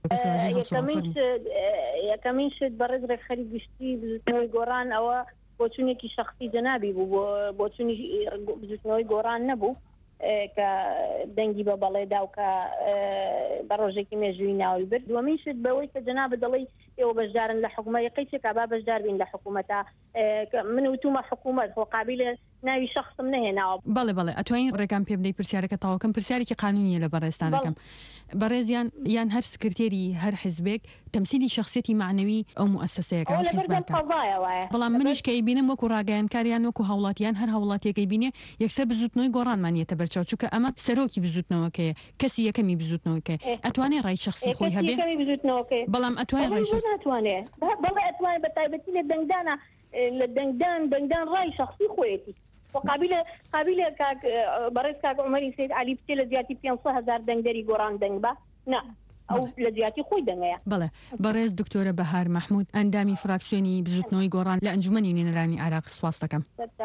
یەکەمین شت بەڕێز ڕێکخەری گشتی بزوتنەوەی گۆڕان ئەوە بۆچوونێکی شخصی جەنابی بوو بۆچوونی بزوتنەوەی گۆڕان نەبوو کە دەنگی بە بەڵێدا و کە بە ڕۆژێکی مێژووی ناوی برد دووەمین شت بەوەی کە جەنابە دەڵێ ئێوە بەشدارن لە حکوومەت یەقەیچێکا با بەشدار بین لە حکوومەتە من وتومە حکوومەت خۆ قابلە ناوی شخصم نەهێناوە بەڵێ ئەتوانین ڕێگام پێ بدەی پرسیارەکە تاواکەم پرسیارێکی قانونیە لە بەڕێستانەکەم بەڕێزیان یان هەر سکرتێری هەر حزبێک تەمسیلی شخصیەتی معنەوی ئەو مؤسسەیەەکە بەڵام منیش کە بینم وەکو ڕاگەیانکاریان وەکو هاوڵاتیان هەر هاوڵاتیەکەی بینێ یەکسەر بزوتنەوەی گۆڕانمانیێتە بەرچاو چووکە ئەمە سەرۆکی بزوتنەوەکەیە کەسی یەکەمی بزوتنەوەکە ئەتوانێت ڕای شخصی خۆی هەبێ بەڵام ئەتوانێت بەڵێ ئەتوانێت بە تایبەتی لە دەنگدانە لە دەنگدان ڕای شخصی خۆیەتی قابلە بەڕێز کاک عومەری سید علی بچێ لە زیاتی 500,000 دەنگدەری گۆڕان دەنگ بە نا ئەو لە زیاتی خۆی دەنگەیە. بەڵێ بەڕێز دکتۆرە بەهار مەحموود ئەندامی فراکسیۆنی بزوتنەوەی گۆڕان لە ئەنجومەنی نێنەرانی عێراق سواس دەکەم.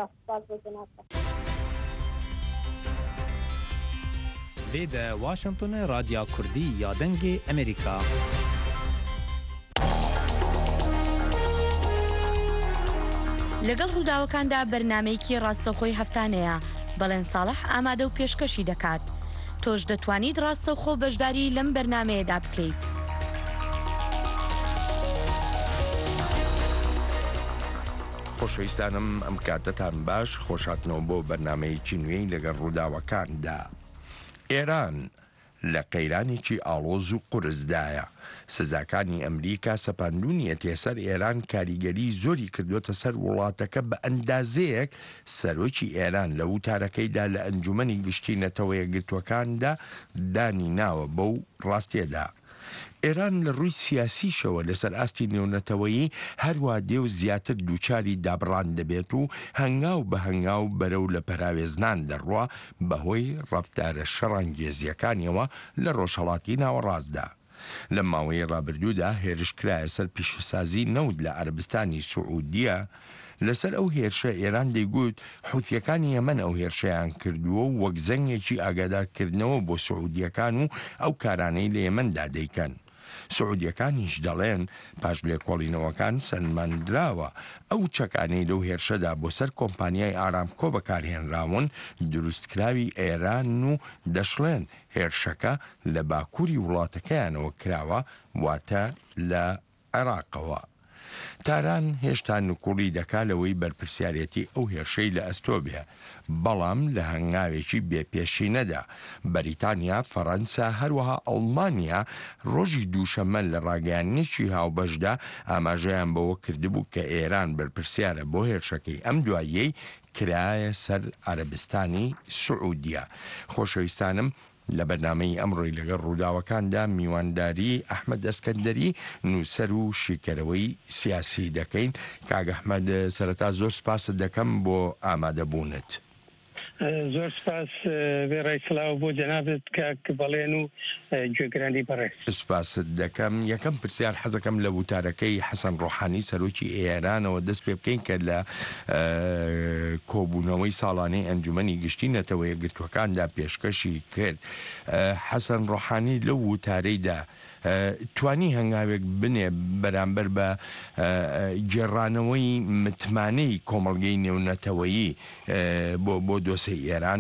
لێدە واشنگتن رادیا کوردی یا دەنگی ئەمریکا. لەگەڵ ڕووداوەکاندا بەرنامەیەکی ڕاستەوخۆی هەفتانەیە بەڵێن ساڵح ئامادە و پێشکەشی دەکات. تۆش دەتوانیت ڕاستەوخۆ بەشداری لەم بەرنمەیەدا بکەیت. خۆشەویستانم ئەم کاتتان باش خۆشاتنەوە بۆ بەرنمەیەکی نوێی لەگەڵ ڕووداوەکاندا. ئێران لە قەیرانێکی ئاڵۆز و قورسدایە. سزاکانی ئەمریکا سەپاندونیەتێ سەر ئێران کاریگەری زۆری کردوتە سەر وڵاتەکە بە ئەندازەیەک سەرۆکی ئێران لە وتارەکەیدا لە ئەنجومەنی گشتی نەتەوە یەکگرتوەکاندا دانی ناوە بەو ڕاستیەدا. ئێران لە ڕووی سیاسیشەوە لەسەر ئاستی نێونەتەوەیی هەروە دێو زیاتر دووچاری دابڕان دەبێت و هەنگاو بە هەنگاو بەرەو لە پەراوێزنان دەڕوا بەهۆی ڕەفتارە شەڕانگێزیەکانیەوە لە ڕۆژهەڵاتی ناوەڕاستدا. لە ماوەی ڕابردوودا هێرشکرایە سەر پیشەسازی نەود لە عەربستانی سوعودیە. لەسەر ئەو هێرشە ئێران دەیگوت حوتیەکانی یەمەن ئەو هێرشەیان کردووە و وەک زەنگێکی ئاگادارکردنەوە بۆ سوعودیەکان و ئەو کارانەی لە یەمەندا دەیکەن. سعودیەکانیش دەڵێن پاش لێکۆڵینەوەکان سەنماندراوە ئەو چەکانەی لەو هێرشەدا بۆ سەر کۆمپانیای ئارامکۆ بەکارهێنراون دروستکراوی ئێران و دەشڵێن هێرشەکە لە باکووری وڵاتەکەیانەوە کراوە واتە لە عێراقەوە. تاران هێشتا نکوڵی دەکا لەوەی بەرپرسیارەتی ئەو هێرشەی لە ئەستۆ بێ، بەڵام لە هەنگاوێکی بێپێشینەدا بەریتانیا، فەڕەنسا هەروەها ئەڵمانیا ڕۆژی دووشەمە لە ڕاگەیانێکی هاوبەشدا ئاماژەیان بەوە کردبوو کە ئێران بەرپرسیارە بۆ هێرشەکەی ئەم دواییەی کرایە سەر عەربستانی سوعودیە. خۆشەویستانم لە بەرنامەی ئەمڕۆی لەگەڵ ڕووداوەکاندا میوانداری ئەحمەد ئەسکەندەری نووسەر و شیکەرەوەی سیاسی دەکەین. کاک ئەحمەد سەرەتا زۆر سپاست دەکەم بۆ ئامادەبوونت. زۆر سپاس بێڕای سڵاو بۆ جەنابێت کاک بەڵێن و گوێگرانی بەڕێز. سپاست دەکەم. یەکەم پرسیار حەزەکەم لە وتارەکەی حەسەن ڕۆحانی سەرۆکی ئێرانەوە دەست پێ بکەین کە لە کۆبوونەوەی ساڵانەی ئەنجومەنی گشتی نەتەوە یەکگرتوەکاندا پێشکەشی کرد. حەسەن ڕۆحانی لەو وتارەیدا توانی هەنگاوێک بنێ بەرامبەر بە گێڕانەوەی متمانەی کۆمەڵگەی نێونەتەوەیی بۆ دۆسەی ئێران؟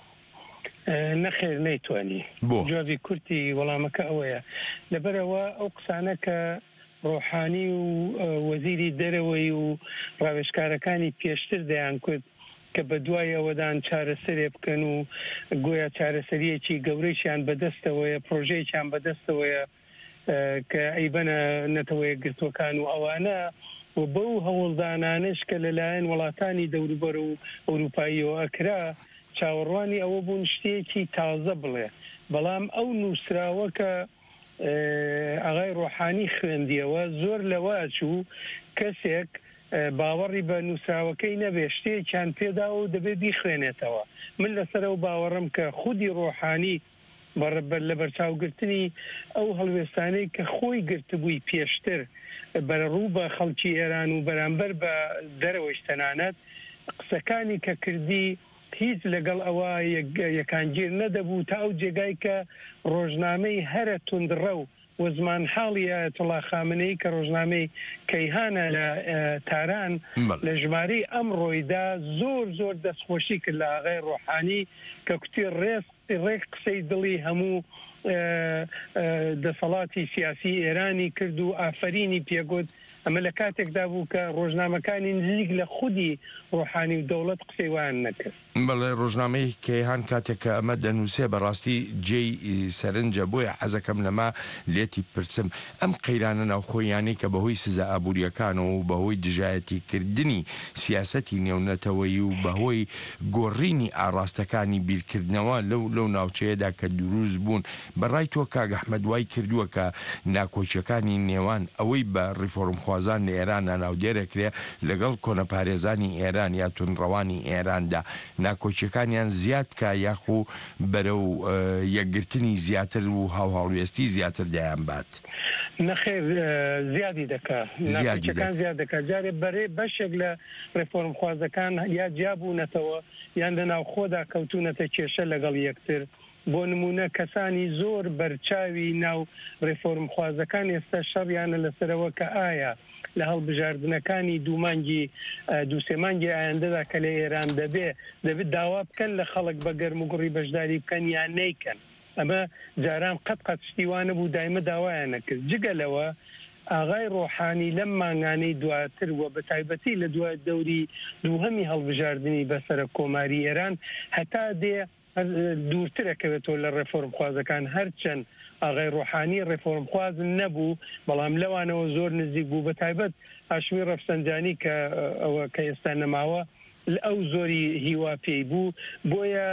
نەخێر نەیتوانی. جوابی کورتی وەڵامەکە ئەوەیە لەبەرەوە ئەو قسانە کە ڕۆحانی و وەزیری دەرەوەی و ڕاوێژکارەکانی پێشتر دەیان کرد کە بە دوای ئەوەدان چارەسەرێ بکەن و گویا چارەسەریەکی گەورەیشیان بەدەستەوەیە، پرۆژەیەکیان بەدەستەوەیە کە ئەیبەنە نەتەوە یەکگرتوەکان و ئەوانە و بەو هەوڵدانانش کە لەلایەن وڵاتانی دەوروبەر و ئەوروپاییەوە ئەکرا چاوەڕوانی ئەوە بوون شتێکی تازە بڵێ. بەڵام ئەو نووسراوە کە ئاغای ڕۆحانی خوێندیەوە زۆر لەوە چوو کەسێک باوەڕی بە نووسراوەکەی نەبێ شتێکیان پێدا و دەبێت بیخوێنێتەوە. من لەسەر ئەو باوەڕم کە خودی ڕۆحانی لە بەرچاوگرتنی ئەو هەڵوێستانەی کە خۆی گرتبووی پێشتر بەرەڕوو بە خەڵکی ئێران و بەرامبەر بە دەرەوەی تەنانەت قسەکانی کە کردی هیچ لەگەڵ ئەوە یەکانگیر نەدەبوو تا ئەو جێگای کە ڕۆژنامەی هەرە توندڕە و وەزمان حاڵی ئایەتوڵا خامنەی کە ڕۆژنامەی کەیهانە لە تاران لە ژمارەی ئەمڕۆیدا زۆر دەستخۆشی کرد لە ئاغای ڕۆحانی کە کوتی ڕێک قسەی دڵی هەموو دەسەڵاتی سیاسی ئێرانی کرد و ئافرینی پێگوت. ئەمە لە کاتێکدا بوو کە ڕۆژنامەکانی نزیک لە خودی ڕۆحانی و دەوڵەت قسەی وان نەکرد. بەڵێ ڕۆژنامەی کەیهان کاتێککە ئەمە دەنووسێ بەڕاستی جێی سەرنجە بۆیە حەزەکەم لەما لێتی پرسم ئەم قەیرانە ناوخۆیانی کە بەهۆی سزا ئابوووریەکانەوە و بەهۆی دژایەتیکردنی سیاسەتی نێونەتەوەی و بەهۆی گۆڕینی ئاراستەکانی بیرکردنەوە لەو ناوچەیەدا کە دروست بوون بەڕای تۆ کاک ئەحمەد وای کردووە کە ناکۆچیەکانی نێوان ئەوەی بە ڕیفۆرم خوازان لە ئێرانە ناودێرەکرێ لەگەڵ کۆنەپارێزانی ئێران یا تونڕەوانی ئێراندا ناکۆچیەکانیان زیاد کا یاخو بەرەو یەکگرتنی زیاتر و هاوهاڵوێستی زیاتر دایان بات. نەخێر زیادی دەکات ناکۆچیەکان زیاد دەکات جارێ بەرێ بەشێک لە ڕێفۆرم خوازەکان یا جیابوونەتەوە یان لە ناوخۆدا کەوتونەتە کێشە لەگەڵ یەکتر بۆ نمونە کەسانی زۆر بەرچاوی ناو ڕێفۆرم خوازەکان ئێستا شەڕیانە لەسەرەوە کە ئایا لە هەڵبژاردنەکانی دوومانگی دووسێمانگی ئایندەدا کە لە ئێران دەبێت داوا بکەن لە خەڵک بە گەرم و گوڕی بەشداری بکەن یان نەیکەن ئەمە جاران قەت شتیوانە بوو دایمە داوایان نەکرد جگەلەوە ئاغای ڕۆحانی لەم مانگانەی دواتر وە بە تایبەتی لە دوای دەوری دووهەمی هەڵبژاردننی بەسەرە کۆماری ئێران هەتا دێ دوورترەکەوێتەوە لە ڕێفۆرم خوازەکان هەرچەند ئاغای ڕۆحانی ڕێفۆرم خوازن نەبوو بەڵام لەوانەوە زۆر نزیک بوو بە تایبەت هاشمی ڕەفسەنجانی کە ئەوە کە ئێستا نەماوە ئەو زۆری هیوا پێی بوو بۆیە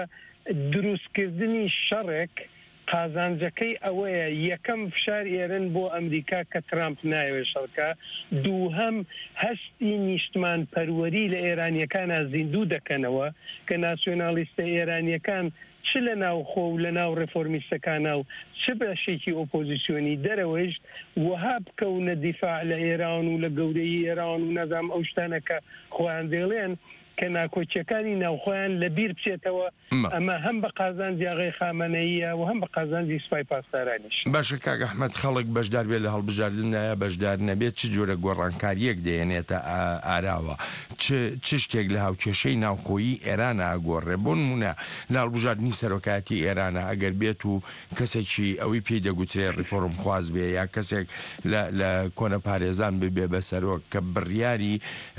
دروستکردنی شەڕێک قازانجەکەی ئەوەیە یەکەم فشار ئێرن بۆ ئەمریکا کە ترامپ نایوێ شەڕکە دووهەم هەستی نیشتمان پەروەری لە ئێرانیەکانە زیندوو دەکەنەوە کە ناسیۆنالیستە ئێرانیەکان چ لە ناوخۆ و لە ناو ڕێفۆرمیستەکانە و چ بەشێکی ئۆپۆزیسیۆنی دەرەوەیش وەها بکەونە دیفاع لە ئێران و لە گەورەی ئێران و نەزام ئەو شتانەکە خۆیان دێڵێن کە ناکۆچیەکانی ناوخۆیان لە بیر بچێتەوە ئەمە هەم بە قازانجی ئاغای خامنەییە و هەم بە قازانجی سوپای پاسدارانیش. باشە کاک ئەحمەد خەڵک بەشدار بێت لە هەڵبژاردندا بەشدار نەبێت چ جۆرە گۆڕانکاریەک دێنێتە ئاراوە چ شتێک لە هاوکێشەی ناوخۆیی ئێرانە ئاگۆڕێ بۆ نمونە لە هەڵبژاردننی سەرۆکاتی ئێرانە ئەگەر بێت و کەسێکی ئەوەی پێی دەگوترێ ڕیفۆرم خواز بێ یا کەسێک لە کۆنە پارێزان ببێ بەسەرۆک کە بڕیاری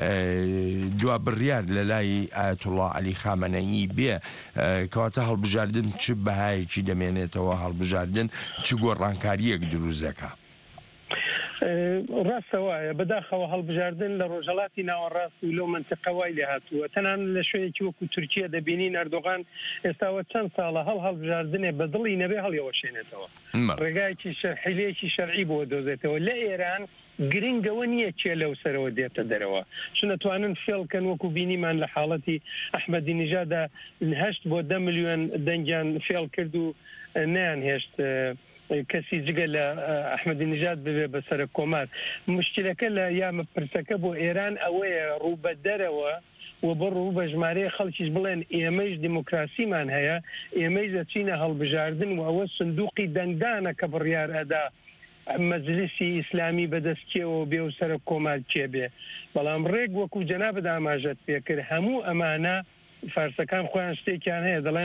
دوا بڕیار لە لای ئایەتوڵڵا عەلی خامنەیی بێ کەواتە هەڵبژاردن چ بەهایەکی دەمێنێتەوە هەڵبژاردن چ گۆڕانکاریەک دروست دەکات. ڕاستەوایە بەداخەوە هەڵبژاردن لە ڕۆژهەڵاتی ناوەڕاست و لەو منتیقەوای لێ هاتووە تەنان لە شوێنێکی وەکو تورکیە دەبینین ئەردۆغان ئێستاوە چەند ساڵە هەڵبژاردنێ بە دڵی نەبێ هەڵیەوەشێنێتەوە ڕێگایکی حیلەیەکی شەرعی بۆ دۆزێتەوە لە ئێران گرنگەوە نییە چێ لەو سەرەوە دێتە دەرەوە چون نەتوانن فێڵکەن وەکو بینیمان لە حاڵەتی ئەحمەدی نیژادا 8 بۆ 10 ملیۆن دەنگیان فێڵ کرد و نیان هێشت کەسی جگە لە ئەحمەدی نیژاد ببێ بەسەر کۆمار مشکلەکە لە یامە پرسەکە بۆ ئێران ئەوەیە ڕوو بە دەرەوە و بڕوو بە ژمارەیە خەڵکیش بڵێن ئێمەش دیموکراسیمان هەیە ئێمەش دەچینە هەڵبژاردن و ئەوە سندوقی دەنگدانە کە بڕیار ئەدا مەجلیسی ئیسلامی بەدەستکێەوە بێ و سەر کۆمار چێبێ بەڵام ڕێک وەکو جەنابەت ئاماژەت پێکرد هەموو ئەمانە فارسەکان خۆیان شتێکیان هەیە دەڵێن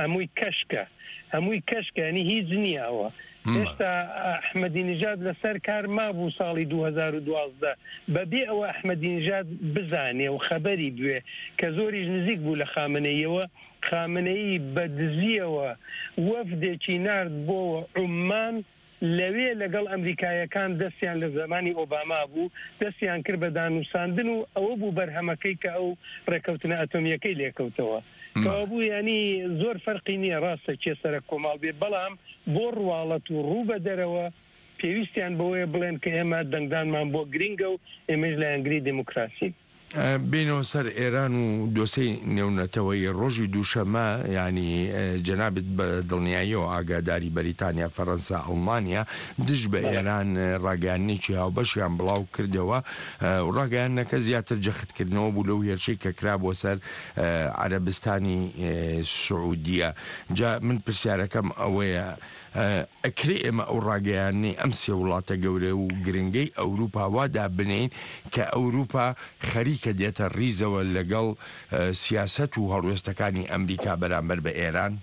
هەمووی کەشکە ینی هیچ نییەوە ئێستا ئەحمەدی نیژاد لەسەر کار مابوو ساڵی 2012 بەبێ ئەوە ئەحمەدی نیژاد بزانێ و خەبەری بوێ کە زۆریش نزیک بوو لە خامنەیەوە خامنەیی بەدزیەوە وەفدێکی نارد بۆ عومان لەوێ لەگەڵ ئەمریکایەکان دەستیان لە زمانی ئۆباما بوو دەستیان کرد بە دانووساندن و ئەوە بوو بەرهەمەکەی کە ئەو ڕێکەوتنە ئەتۆمیەکەی لێکەوتەوە کەوا بوو ینی زۆر فەرقی نییە ڕاستە چێ سەرە کۆماڵ بێ بەڵام بۆ ڕواڵەت و ڕوو بە دەرەوە پێویستیان بەوەیە بڵێن کە ئێمە دەنگدانمان بۆ گرنگە و ئێمەش لە ئەنگری دموکراسی بینەوە سەر ئێران و دۆسەی نێونەتەوەی ڕۆژی دووشەمە ینی جەنابێت بە دڵنیاییەوە ئاگاداری بەریتانیا فەڕەنسا ئەڵمانیا دژ بە ئێران ڕاگەیانێکی هاوبەشیان بڵاو کردەوە ڕاگەیانەکە زیاتر جەختکردنەوە بوو لەو هێرشەی کە کرا بۆ سەر عەرەبستانی سعودیە جا من پرسیارەکەم ئەوەیە ئەکرێ ئێمە ئەو ڕاگەیانەی ئەم سێ وڵاتە گەورە و گرنگەی ئەوروپا وادا بنین کە ئەوروپا خەریکە دێتە ڕیزەوە لەگەڵ سیاست و هەڵوێستەکانی ئەمریکا بەرامبەر بە ئێران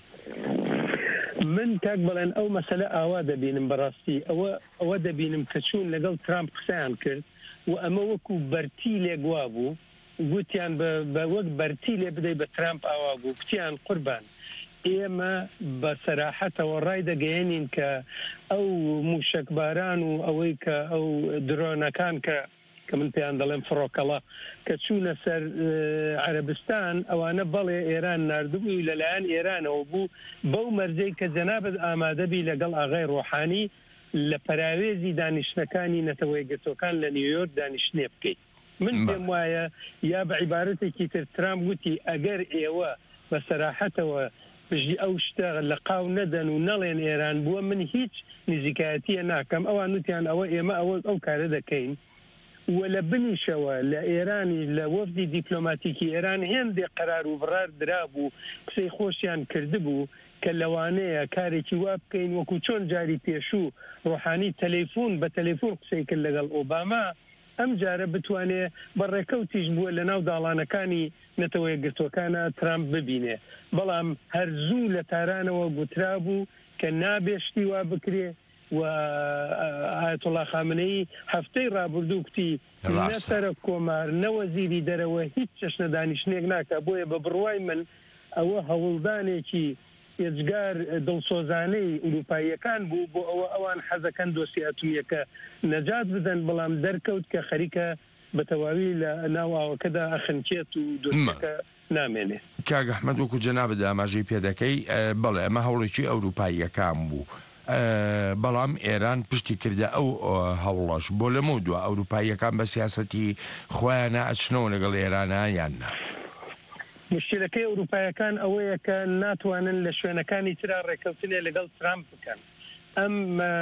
من کاک بڵێن ئەو مەسەلە ئاوا دەبینم بەڕاستی ئەوە دەبینم کە چوون لەگەڵ ترامپ قسەیان کرد و ئەمە وەکو بەرتی لێگوا بوو گوتیان بە وەک بەرتی لێ بدەی بە ترامپ ئاوا بوو کتیان قوربان ئێمە بە سەراحەتەوە ڕای دەگەیەنین کە ئەو موشکباران و ئەوەی کە ئەو درۆنەکان کە کە من پێیان دەڵێم فڕۆکەڵە کە چوونە سەر عەرەبستان ئەوانە بەڵێ ئێران نردبووی لەلایەن ئێرانەوە بوو بەو مەرجەی کە جەنابەت ئامادەبی لەگەڵ ئاغای ڕۆحانی لە پەراوێزی دانیشتەکانی نەتەوەی گرتوەکان لە نیویۆرک دانیشتنێ بکەیت. من پێم وایە یا بە عیبارەتێکی تر ترامپ گوتی ئەگەر ئێوە بە سەراحەتەوە بژی ئەو شتە لە قاو نەدەن و نەڵێن ئێران بووە من هیچ نزیکایەتیە ناکەم ئەوان وتیان ئەوە ئێمە ئەو کارە دەکەین و لە بنیشەوە لە ئێرانی لە وەفدی دیپلۆماتیکی ئێران هێندێک قەرار و بڕار درابوو قسەی خۆشیان کردبوو کە لەوانەیە کارێکی وا بکەین وەکو چۆن جاری پێشوو ڕۆحانی تەلەیفۆن بە تەلەیفۆن قسەی کرد لەگەڵ ئۆباما ئەم جارە بتوانێت بەڕێکەوتیش بووە لە ناو داڵانەکانی نەتەوەی گرتوەکانە ترامپ ببینێ بەڵام هەرزوو لە تارانەوە گوترا بوو کە نابێشتی وا بکرێ و ئایەتوڵا خامنەیی هەفتەی ڕابردوو کتی نەسەرە کۆمار نەوەزیری دەرەوە هیچ چەشنە دانیشتنێک ناکە بۆیە بە بڕوای من ئەوە هەوڵدانێکی ئێجگار دڵسۆزانەی ئوروپاییەکان بوو بۆ ئەوە ئەوان حەزەکەن دۆسی ئەتومیەکە نەجات بدەن بەڵام دەرکەوت کە خەریکە بە تەواوی لە ناوەکەدا ئەخنچێت و دۆستەکە نامێنێ. کاک ئەحمەد وەکو جەنابەت ئاماژەی پێ دەکەی بەڵێ ئەمە هەوڵێکی ئەوروپاییەکان بوو. بەڵام ئێران پشتی کردە ئەو هەوڵەش بۆ لەمە دووە ئەوروپاییەکان بە سیاسەتی خۆیانە ئەچنەوە لەگەڵ ئێرانە یاننا. مشکلەکەی ئەوروپایەکان ئەوەیە کە ناتوانن لە شوێنەکانی ترا ڕێکەوتنێ لەگەڵ ترامپ بکەن. ئەم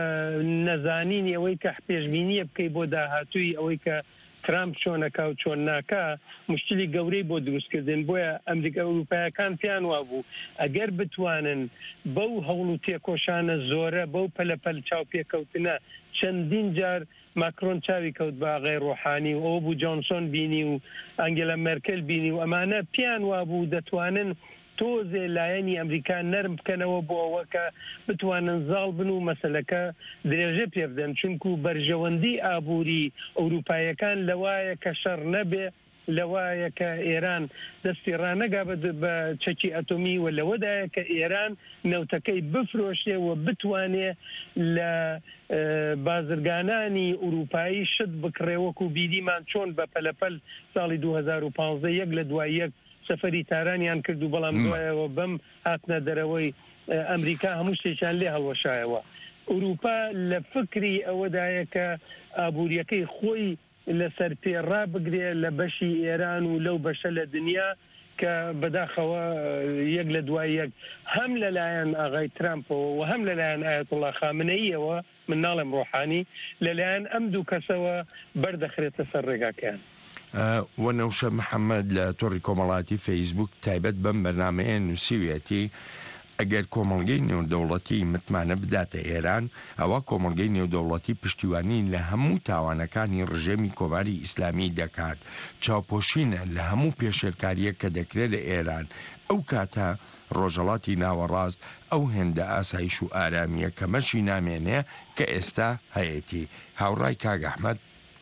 نەزانینی ئەوەی کە پێشبینیە بکەی بۆ داهاتووی ئەوەی کە ترامپ چۆنەکە و چۆن ناکە مشکلی گەورەی بۆ دروستکردن بۆیە ئەمریکا ئەوروپایەکان پیان وا بوو ئەگەر بتوانن بەو هەوڵ و تێکۆشانە زۆرە بەو پەلەپەل چاوپێکەوتنە چەندین جار ماکرۆن چاوی کەوت بە ئاغای ڕۆحانی و ئەوە بوو جۆنسۆن بینی و ئەنگێلا مێرکل بینی و ئەمانە پیان وا بوو دەتوانن تۆزێ لایەنی ئەمریکا نەرم بکەنەوە بۆ ئەوە کە بتوانن زاڵ بن و مەسەلەکە درێژە پێ بدەن چونکو بەرژەوەندی ئابووری ئەوروپایەکان لەوایە کە شەڕ نەبێ لەوایە کە ئێران دەستی ڕانەگا بە چەکی ئەتۆمی و لەوەدایە کە ئێران نەوتەکەی بفرۆشێ و بتوانێ لە بازرگانانی ئوروپایی شت بکڕێوەکو بیریمان چۆن بە پەلەپەل ساڵی 2015 یەک لە دوای یەک سەفەری تارانیان کرد و بەڵام دوایەوە بەم هاتنە دەرەوەی ئەمریکا هەموو شتێکیان لێ هەڵوەشایەوە. ئوروپا لە فکری ئەوەدایە کە ئابووریەکەی خۆی لەسەر پێڕا بگرێ لە بەشی ئێران و لەو بەشە لە دنیا کە بەداخەوە یەک لە دوای یەک هەم لەلایەن ئاغای ترامپەوە و هەم لەلایەن ئایەتوڵا خامنەییەوە من ناڵێم ڕۆحانی لەلایەن ئەم دوو کەسەوە بەردەخرێتە سەر ڕێگاکەیان. وەنەوشە محەممەد لە تۆڕی کۆمەڵاتی فەیسبوک تایبەت بەم بەرنامەیە نووسیوێتی ئەگەر کۆمەڵگەی نێودەوڵەتی متمانە بداتە ئێران ئەوە کۆمەڵگەی نێودەوڵەتی پشتیوانی لە هەموو تاوانەکانی ڕژێمی کۆماری ئیسلامی دەکات چاوپۆشینە لە هەموو پێشێرکاریە کە دەکرێت لە ئێران ئەو کاتە ڕۆژەڵاتی ناوەڕاست ئەو هێندە ئاسایش و ئارامیە کە مەشی نامێنێ کە ئێستا هەیەی هاوڕای کاک ئەحمەد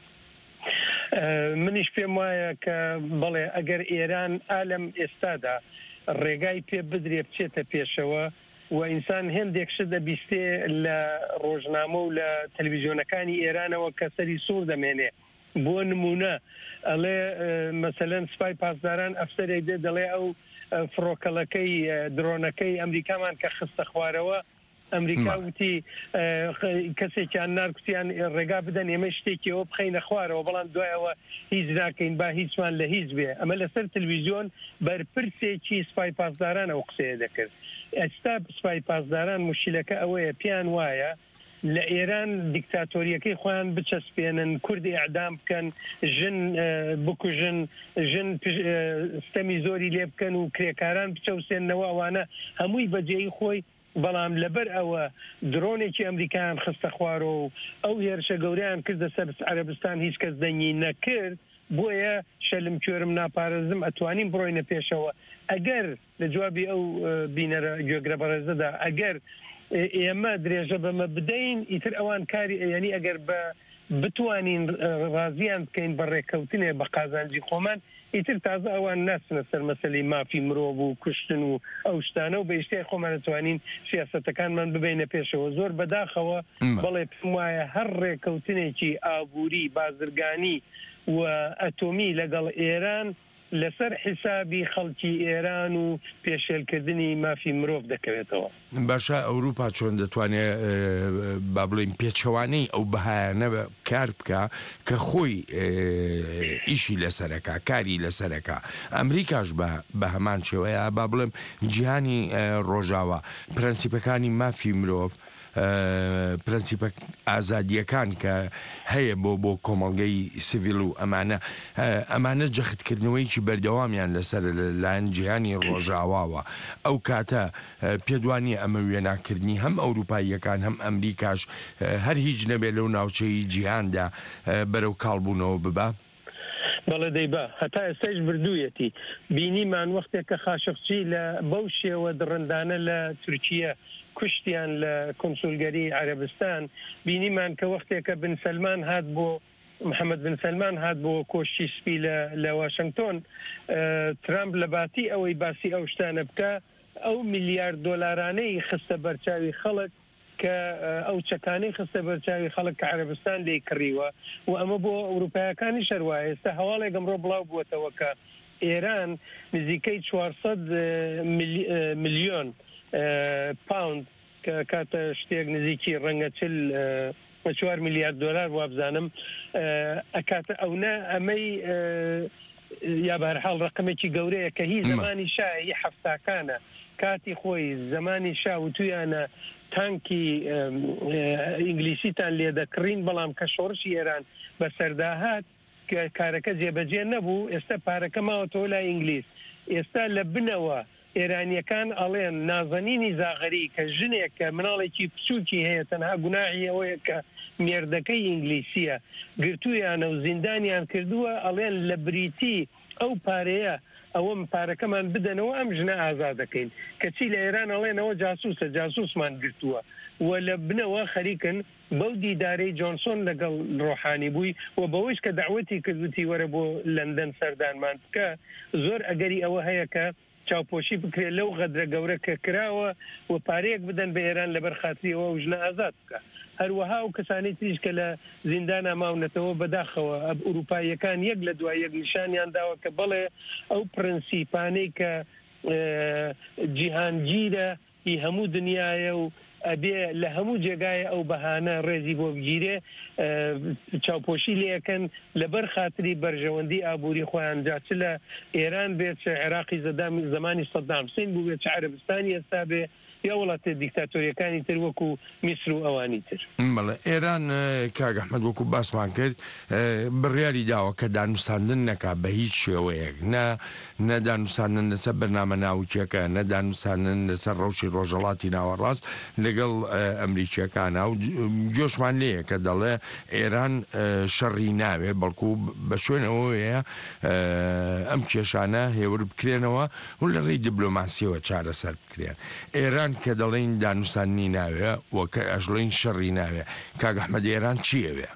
منیش پێم وایە کە بڵێ ئەگەر ئێران ئالەم ئێستادا ڕێگای پێ بدرێ بچێتە پێشەوە و ئینسان هێندێک شت دەبیستێ لە ڕۆژنامە و لە تەلەڤیزیۆنەکانی ئێرانەوە کە سەری سوور دەمێنێ بۆ نمونە ئەڵێ مەسەلەن سوپای پاسداران ئەفسەرێک دێ دەڵێ ئەو فڕۆکەڵەکەی درۆنەکەی ئەمریکامان کە خستە خوارەوە ئەمریکا وتی کەسێکیان نارکوتیان ڕێگا بدەن ئێمە شتێکی ئەوە بخەینە خوارەوە بەڵام دوایەوە هیچ ناکەین با هیچمان لە هیچ بێ ئەمە لەسەر تەلەڤیزیۆن بەرپرسێکی سوپای پاسداران ئەو قسەیە دەکرد. ئێستا سوپای پاسداران مشکلەکە ئەوەیە پیان وایە لە ئێران دیکتاتۆریەکەی خۆیان بچەسپێنن کوردی ئەعدام بکەن ژن بکوژن ژن ستەمی زۆری لێ بکەن و کرێکاران بچەوسێنەوە ئەوانە هەمووی بەجێی خۆی بەڵام لەبەر ئەوە درۆنێکی ئەمریکایان خستە خوارەوە و ئەو هێرشە گەوریان کردە سەر عەرەبستان هیچ کەس دەنگی نەکرد بۆیە شەلم کوێرم ناپارێزم ئەتوانین بڕۆینە پێشەوە ئەگەر لە جوابی ئەو بینەرە گوێگرە بەڕێزەدا ئەگەر ئێمە درێژە بەمە بدەین ئیتر ئەوان کاری یعنی ئەگەر بە بتوانین ڕازیان بکەین بە ڕێکەوتنێ بە قازانجی خۆمان ئیتر تازە ئەوان ناسنە سەر مەسەلەی مافی مرۆڤ و کوشتن و ئەو شتانە و بە ئیشتیای خۆمان دەتوانین سیاسەتەکانمان ببینە پێشەوە زۆر بەداخەوە بەڵێ پێم وایە هەر ڕێکەوتنێکی ئابووری بازرگانی و ئەتۆمی لەگەڵ ئێران لەسەر حسابی خەڵکی ئێران و پێشێلکردنی مافی مرۆڤ دەکەوێتەوە. باشە ئەوروپا چۆن دەتوانێت با بڵێن پێچەوانەی ئەو بەهایانە کار بکە کە خۆی ئیشی لەسەرەکە کاری لەسەرەکە. ئەمریکاش بە هەمان شێوەیە با بڵێم جیهانی ڕۆژاوە پرەنسیپەکانی مافی مرۆڤ پرەنسیپە ئازادیەکان کە هەیە بۆ کۆمەڵگەی سیڤیل و ئەمانە جەختکردنەوەیکی بەردەوامیان لەسەر لایەن جیهانی ڕۆژاواوە. ئەو کاتە پێدوانی ئەمە وێناکردنی هەم ئەوروپاییەکان هەم ئەمریکاش هەر هیچ نەبێت لەو ناوچەی جیهاندا بەرەو کاڵبوونەوە ببە. بەڵێ دەیبا هەتا ئێستاش بردوویەتی بینیمان وەختێک کە خاشقچی لە بەو شێوە دڕندانە لە تورکیە کوشتیان لە کۆنسولگەری عەرەبستان بینیمان کە وەختێکە بن سەلمان هات بۆ محەممەد بن سەلمان هات بۆ کۆشتی سپی لە واشنگتۆن ترامپ لە باتی ئەوەی باسی ئەو شتانە بکە ئەو میلیارد دۆلارانەی خستە بەرچاوی خەڵک کە ئەو چەکانەی خستە بەرچاوی خەڵک کە عەرەبستان لێی کڕیوە و ئەمە بۆ ئەوروپایەکانی شەروایە. ئێستا هەواڵێک ئەمڕۆ بڵاو بووەتەوە کە ئێران نزیکەی 400 ملیۆن پاوند کە کاتە شتێک نزیکی ڕەنگە 4 میلیارد دلار وابزانم ئەکاتە ئەونا ئەمەی یا بەهەرحاڵ ڕقمێکی گەورەیە کە هی زمانی شایی حەفتاکانە کاتی خۆی زمانی شا و تویانە تانکی ئینگلیسیتان لێ دەکڕین بەڵام کە شۆڕشی ئێران بەسەرداهات کە کارەکە جێبەجێ نەبوو ئێستا پارەکە ماوەتەوە لای ئینگلیس. ئێستا لە بنەوە ئێرانیەکان ئەڵێن نازەنینی زاغەری کە ژنێک کە مناڵێکی پچووکی هەیە تەنها گوناحی ئەوەیە کە مێردەکەی ئینگلیسیە گرتوویانە و زیندانیان کردووە ئەڵێن لە بریتی ئەو پارەیە ئەوەم پارەکەمان بدەنەوە ئەم ژنە ئازادەکەین کەچی لە ئێران ئەڵێنەوە جاسووسە جاسووسمان گرتووە و لە بنەوە خەریکن بەو دیدارەی جۆنسۆن لەگەڵ ڕۆحانی بووی و بەوەش کە داوەتی کردوتی وەرە بۆ لەندەن سەردانمان بکە زۆر ئەگەری ئەوە هەیە کە چاوپۆشی بکرێت لەو غەدرە گەورە کە کراوە و پارەیەک بدەن بە ئێران لەبەر خاتریەوە و ژنە ئازاد بکە. هەروەها و کەسانی تریش کە لە زیندانە ماونەتەوە بەداخەوە ئەوروپاییەکان یەک لە دوای یەک نیشانیان داوە کە بەڵێ ئەو پرەنسیپانەی کە جیهانگیرە هی هەموو دنیاە و ئەبێ لە هەموو جێگایە ئەو بەهانە ڕێزی بۆ بگیرێ چاوپۆشی لەکەن لەبەر خاتری بەرژەوەندی ئابووری خۆیان جا چ لە ئێران بێت چ عێراقی زمانی سەدام حوسێن بوو بێت چ عەرەبستانی ئێستا بێ یا وڵاتە دیکتاتۆریەکانی تر وەکو میسر و ئەوانی تر. بەڵێ ئێران کاک ئەحمەد وەکو باسمان کرد بڕیاری داوە کە دانوستاندن نەکا بە هیچ شێوەیەک نە دانوستاندن لەسەر بەرنامە ناوچیەکە نە دانوستاندن لەسەر ڕەوشی ڕۆژهەڵاتی ناوەڕاست لەگەڵ ئەمریکیەکانە و جۆشمان لێیە کە دەڵێ ئێران شەڕی ناوێ بەڵکو بە شوێنەوەیە ئەم کێشانە هێور بکرێنەوە و لە ڕێی دیبلۆماسیەوە چارەسەر بکرێن. ئێران کە دەڵێن دانوستانی ناوێ وەکە ئەژڵین شەڕی ناوێ کاک ئەحمەد ئێران چیەوێ؟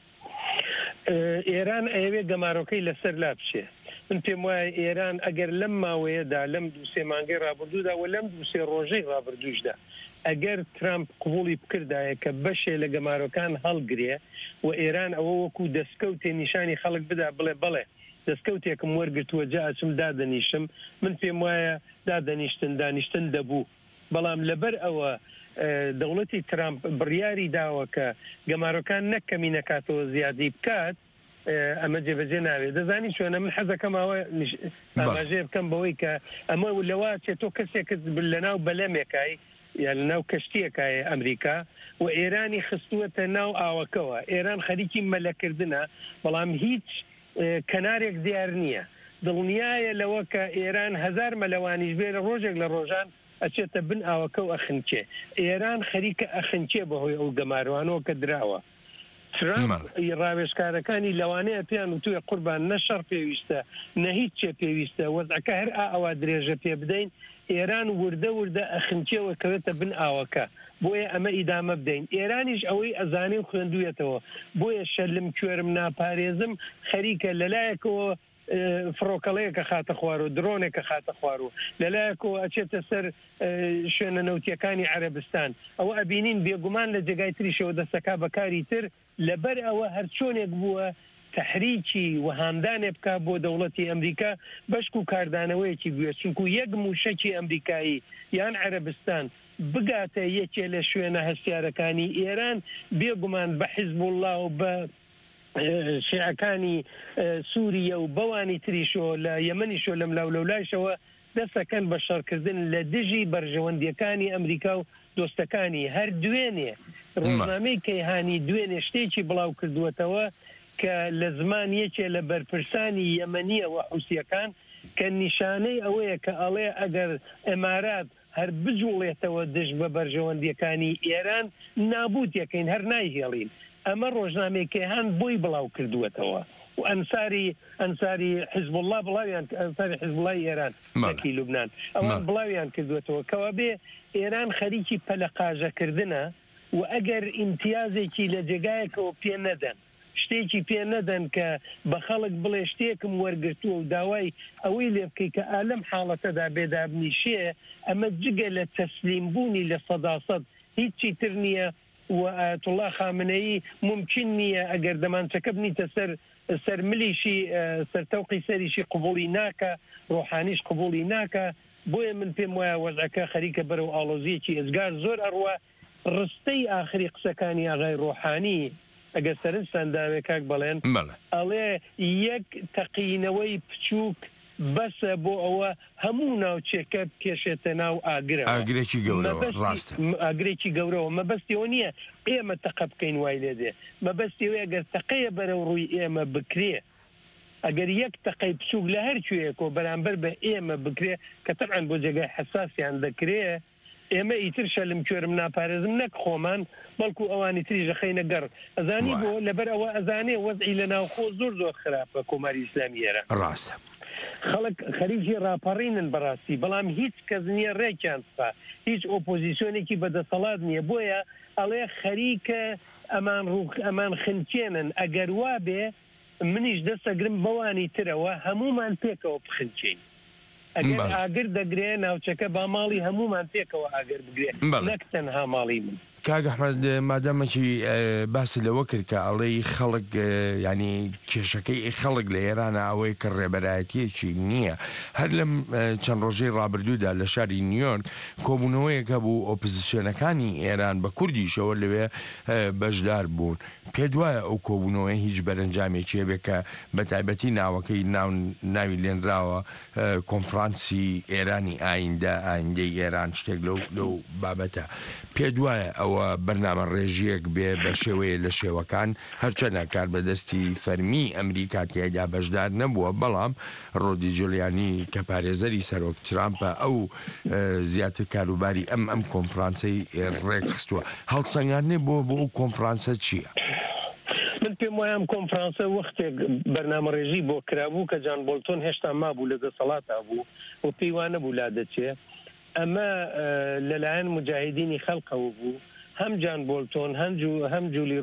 ئێران ئەوێ گەمارۆکەی لەسەر لا بچێ. من پێم وایە ئێران ئەگەر لەم ماوەیەدا لەم دووسێ مانگەی ڕابردوودا و لەم دووسێ ڕۆژەی ڕابردووشدا ئەگەر ترامپ قبوڵی بکردایە کە بەشێ لە گەمارۆکان هەڵگرێ و ئێران ئەوە وەکو دەستکەوتێ نیشانی خەڵک بدا بڵێ بڵێ دەستکەوتێکم وەرگرتووە جا ئەچم دادەنیشم من پێم وایە دانیشتن دەبوو. بەڵام لەبەر ئەوە دەوڵەتی ترامپ بڕیاری داوە کە گەمارۆکان نەکەمی نەکاتەوە زیادی بکات ئەمە جێبەجێ ناوێت. دەزانی چۆنە من حەزەکەمەوە ئاماژێ بکەم بەوەی کە ئەمە لەوە چێتۆ کەسێکت لەناو بەلەمێکای یا لەناو کەشتیەکایە ئەمریکا و ئێرانی خستووەتە ناو ئاوەکەوە. ئێران خەریکی مەلەکردنە بەڵام هیچ کەنارێک دیار نییە. دڵنیایە لەوە کە ئێران 1000 مەلەوانیش بێرە ڕۆژێک لە ڕۆژان ئەچێتە بن ئاوەکە و ئەخنچێ. ئێران خەریکە ئەخنچێ بەهۆی ئەو گەماروانەوە کە دراوە. ترامپ ڕاوێژکارەکانی لەوانەیە پێیان وتووە قوربان نە شەڕ پێویستە نە هیچ چێ پێویستە وەزعەکە هەر ئەوە درێژە پێ بدەین ئێران وردە ئەخنچێەوە کەوێتە بن ئاوەکە بۆیە ئەمە ئیدامە بدەین. ئێرانیش ئەوەی ئەزانێ و خوێندوویەتەوە بۆیە شەلم کوێرم ناپارێزم خەریکە لەلایەکەوە فڕۆکەڵەیەکە خاتە خوار و درۆنێکە خاتە خوار و لەلایەکەوە ئەچێتە سەر شوێنە نەوتیەکانی عەرەبستان ئەوە ئەبینین بێگومان لە جێگای تریشەوە دەستەکا بەکاری تر لەبەر ئەوە هەر چۆنێک بووە تحریکی وهاندانێ بکە بۆ دەوڵەتی ئەمریکا بەشک و کاردانەوەیەکی بوێ چونکو یەک موشەکی ئەمریکایی یان عەرەبستان بگاتە یەکێ لە شوێنە هەستیارەکانی ئێران بێگومان بە حیزب الله و بە شیعەکانی سووریە و بەوانی تریشۆ لە یەمەنیشۆ لەم لاولەولایشەوە دەستەکەن بە شەڕکردن لە دژی بەرژەوەندیەکانی ئەمریکا و دۆستەکانی هەر دوێنێ ڕۆژنامەی کەیهانی دوێنێ شتێکی بڵاو کردووەتەوە کە لە زمان یەکێ لە بەرپرسانی یەمەنیە و حوسیەکان کە نیشانەی ئەوەیە کە ئەڵێ ئەگەر ئەمارات هەر بجوڵێتەوە دژ بە بەرژەوەندیەکانی ئێران نابوت یەکەین هەر نایهێڵین ئەمە ڕۆژنامەی کەیهان بۆی بڵاو کردووەتەوە و ئەنساری حیزب الله بڵاویان ئەنساری حیزب الله ئێران وەکی لوبنان ئەوان بڵاویان کردوێتەوە کەوا بێ ئێران خەریکی پەلەقاژەکردنە و ئەگەر ئیمتیازێکی لە جێگایەکەوە پێ نەدەن شتێکی پێ نەدەن کە بە خەڵک بڵێ شتێکم وەرگرتووە و داوای ئەوەی لێ بکەی کە ئالەم حاڵەتەدا بێدابنیشێ ئەمە جگە لە تەسلیمبوونی لە سەداسەد هیچی تر نییە و ئایەتوڵڵا خامنەیی ممکن نییە ئەگەر دەمانچەکە بنیتە سەر ملیشی سەرتەوقی سەریشی قبوڵی ناکە ڕۆحانیش قبوڵی ناکە بۆیە من پێم وایە وەزعەکە خەریکە بەرەو ئاڵۆزیەکی ئەزگار زۆر ئەڕوا ڕستەی ئاخری قسەکانی ئاغای ڕۆحانی ئەگەر سەرنجتان داوێ کاک بەڵێن ئەڵێ یەک تەقینەوەی بچووک بەسە بۆ ئەوە هەموو ناوچێکە کێشێتە ناو ئاگرەوە ئاگرێکی گەورەوە ڕاستە ئاگرێکی گەورەوە مەبەستیەوە نییە ئێمە تەقە بکەین وای لێ دێ مەبەستیەوە ئەگەر تەقەیە بەرەو ڕووی ئێمە بکرێ ئەگەر یەک تەقەی بچووک لە هەر کوێیەکەوە بەرامبەر بە ئێمە بکرێ کە تەبعاً بۆ جێگای حەساسیان دەکرێ ئێمە ئیتر شەلم کوێرم ناپارێزم نەک خۆمان بەڵکو ئەوانی تریژە خەینە گەڕ ئەزانی بۆ لەبەر ئەوە ئەزانێ وەزعی لە ناوخۆ زۆر خراپە کۆماری ئیسلامی ئێران ڕاستە خەڵک خەریکی ڕاپەڕینن بەڕاستی بەڵام هیچ کەس نییە ڕێکیان سپا هیچ ئۆپۆزیسیۆنێکی بەدەسەڵات نییە بۆیە ئەڵێ خەریکە ئەمان خنچێنن ئەگەر وا بێ منیش دەستەگرم بەوانی ترەوە هەمومان پێکەوە بخنچین ئەگەر ئاگر دەگرێ ناوچەکە با ماڵی هەمومان پێکەوە ئاگەر بگرێ نەک تەنها ماڵی من کاک ئەحمەد مادەمەکی باسی لەوە کرد کە ئەڵەی خەڵک ینی کێشەکەی خەڵک لە ئێرانە ئەوەی کە ڕێبەرایەتیەکی نییە هەر لەم چەند ڕۆژەی ڕابردوودا لە شاری نیویۆرک کۆبوونەوەیەکە بوو ئۆپۆزیسیۆنەکانی ئێران بە کوردیشەوە لەوێ بەشدار بوون پێ دوایە ئەو کۆبوونەوەی هیچ بەرەنجامێکی بێ کە بە تایبەتی ناوەکەی ناوی لێنراوە کۆنفرانسی ئێرانی ئایندەی ئێران شتێک لەو بابەتە پێ دوایە ئەوە بەرنامە ڕێژیەک بێ بە شێوەیە لە شێوەکان هەرچەنە کار بەدەستی فەرمی ئەمریکا تێدا بەشدار نەبووە بەڵام ڕۆدی جولیانی کە پارێزەری سەرۆک ترامپە ئەو زیاتر کاروباری ئەم کۆنفرانسەی ڕێکخستووە هەڵسەنگاندنێ بۆ ئەو کۆنفرانسە چییە؟ من پێم وایە ئەم کۆنفرانسە وەختێک بەرنامە ڕێژی بۆ کرابوو کە جان بۆلتۆن هێشتا مابوو لە دەسەڵاتا بوو و پێی وانە بوو لا دەچێ ئەمە لەلایەن مجاهدینی خەڵقەوە بوو هەم جان بۆلتۆن هەم جولی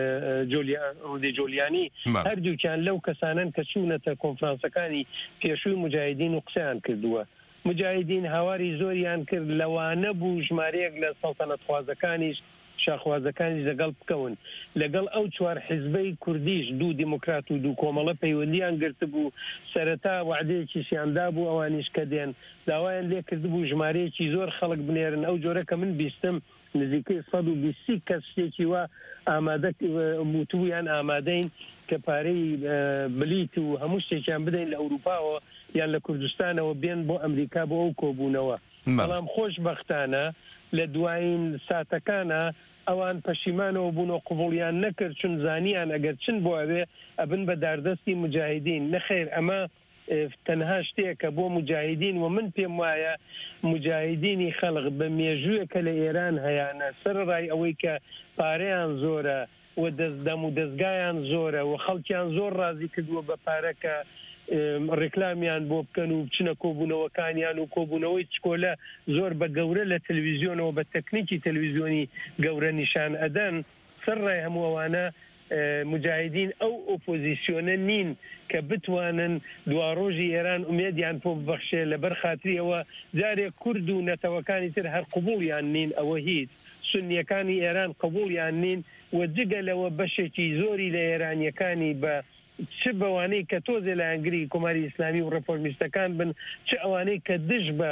ڕۆدی جۆلیانی هەردووکیان لەو کەسانن کە چوونەتە کۆنفرانسەکانی پێشووی مجاهدین و قسەیان کردووە مجاهدین هاواری زۆریان کرد لەوانە بوو ژمارەیەک لە سەڵتەنەت خوازەکانیش شاخوازەکانیش لەگەڵ بکەون لەگەڵ ئەو چوار حیزبەی کوردیش دوو دیموکرات و دوو کۆمەڵە پەیوەندیان گرت بوو سەرەتا وعدەیەکی شیاندا بوو ئەوانیش کە دێن داوایان لێ کرد بوو ژمارەیەکی زۆر خەڵک بنێرن ئەو جۆرە کە من بیستم نزیکەی 120 کەس شتێکی وا ئامادە موتویان ئامادەین کە پارەی بلیت و هەموو شتێکیان بدەین لە ئەوروپاوە یان لە کوردستانەوە بێن بۆ ئەمریکا بۆ ئەو کۆبوونەوە بەڵام خۆشبەختانە لە دوایین ساتەکانە ئەوان پەشیمانەوە بوون و قبوڵیان نەکرد چون زانیان ئەگەر چن بۆ ئەوێ ئەبن بە داردەستی مجاهدین نەخێر ئەمە تەنها شتێکە بۆ مجاهدین و من پێم وایە مجاهدینی خەڵق بە مێژوویەکە لە ئێران هەیانە سەرڕای ئەوەی کە پارەیان زۆرە و دەستدەم و دەستگایان زۆرە و خەڵکیان زۆر ڕازی کردووە بە پارەکە ڕێکلامیان بۆ بکەن و بچنە کۆبوونەوەکانیان و کۆبوونەوەی چکۆلە زۆر بە گەورە لە تەلەڤیزیۆنەوە بە تەکنیکی تەلەڤیزیۆنی گەورە نیشان ئەدەن سەرڕای هەموو ئەوانە مجاهدین ئەو ئۆپۆزیسیۆنە نین کە بتوانن دواڕۆژی ئێران ئومێدیان بۆ ببەخشێ لەبەر خاتریەوە جارێک کورد و نەتەوەکانی تر هەر قبوڵیان نین ئەوە هیچ سنیەکانی ئێران قبوڵیان نین و جگە لەوە بەشێکی زۆری لە ئێرانیەکانی بە چ بەوانەی کە تۆزێ لە ئەنگری کۆماری ئیسلامی و ڕێفۆرمیستەکان بن چ ئەوانەی کە دژ بە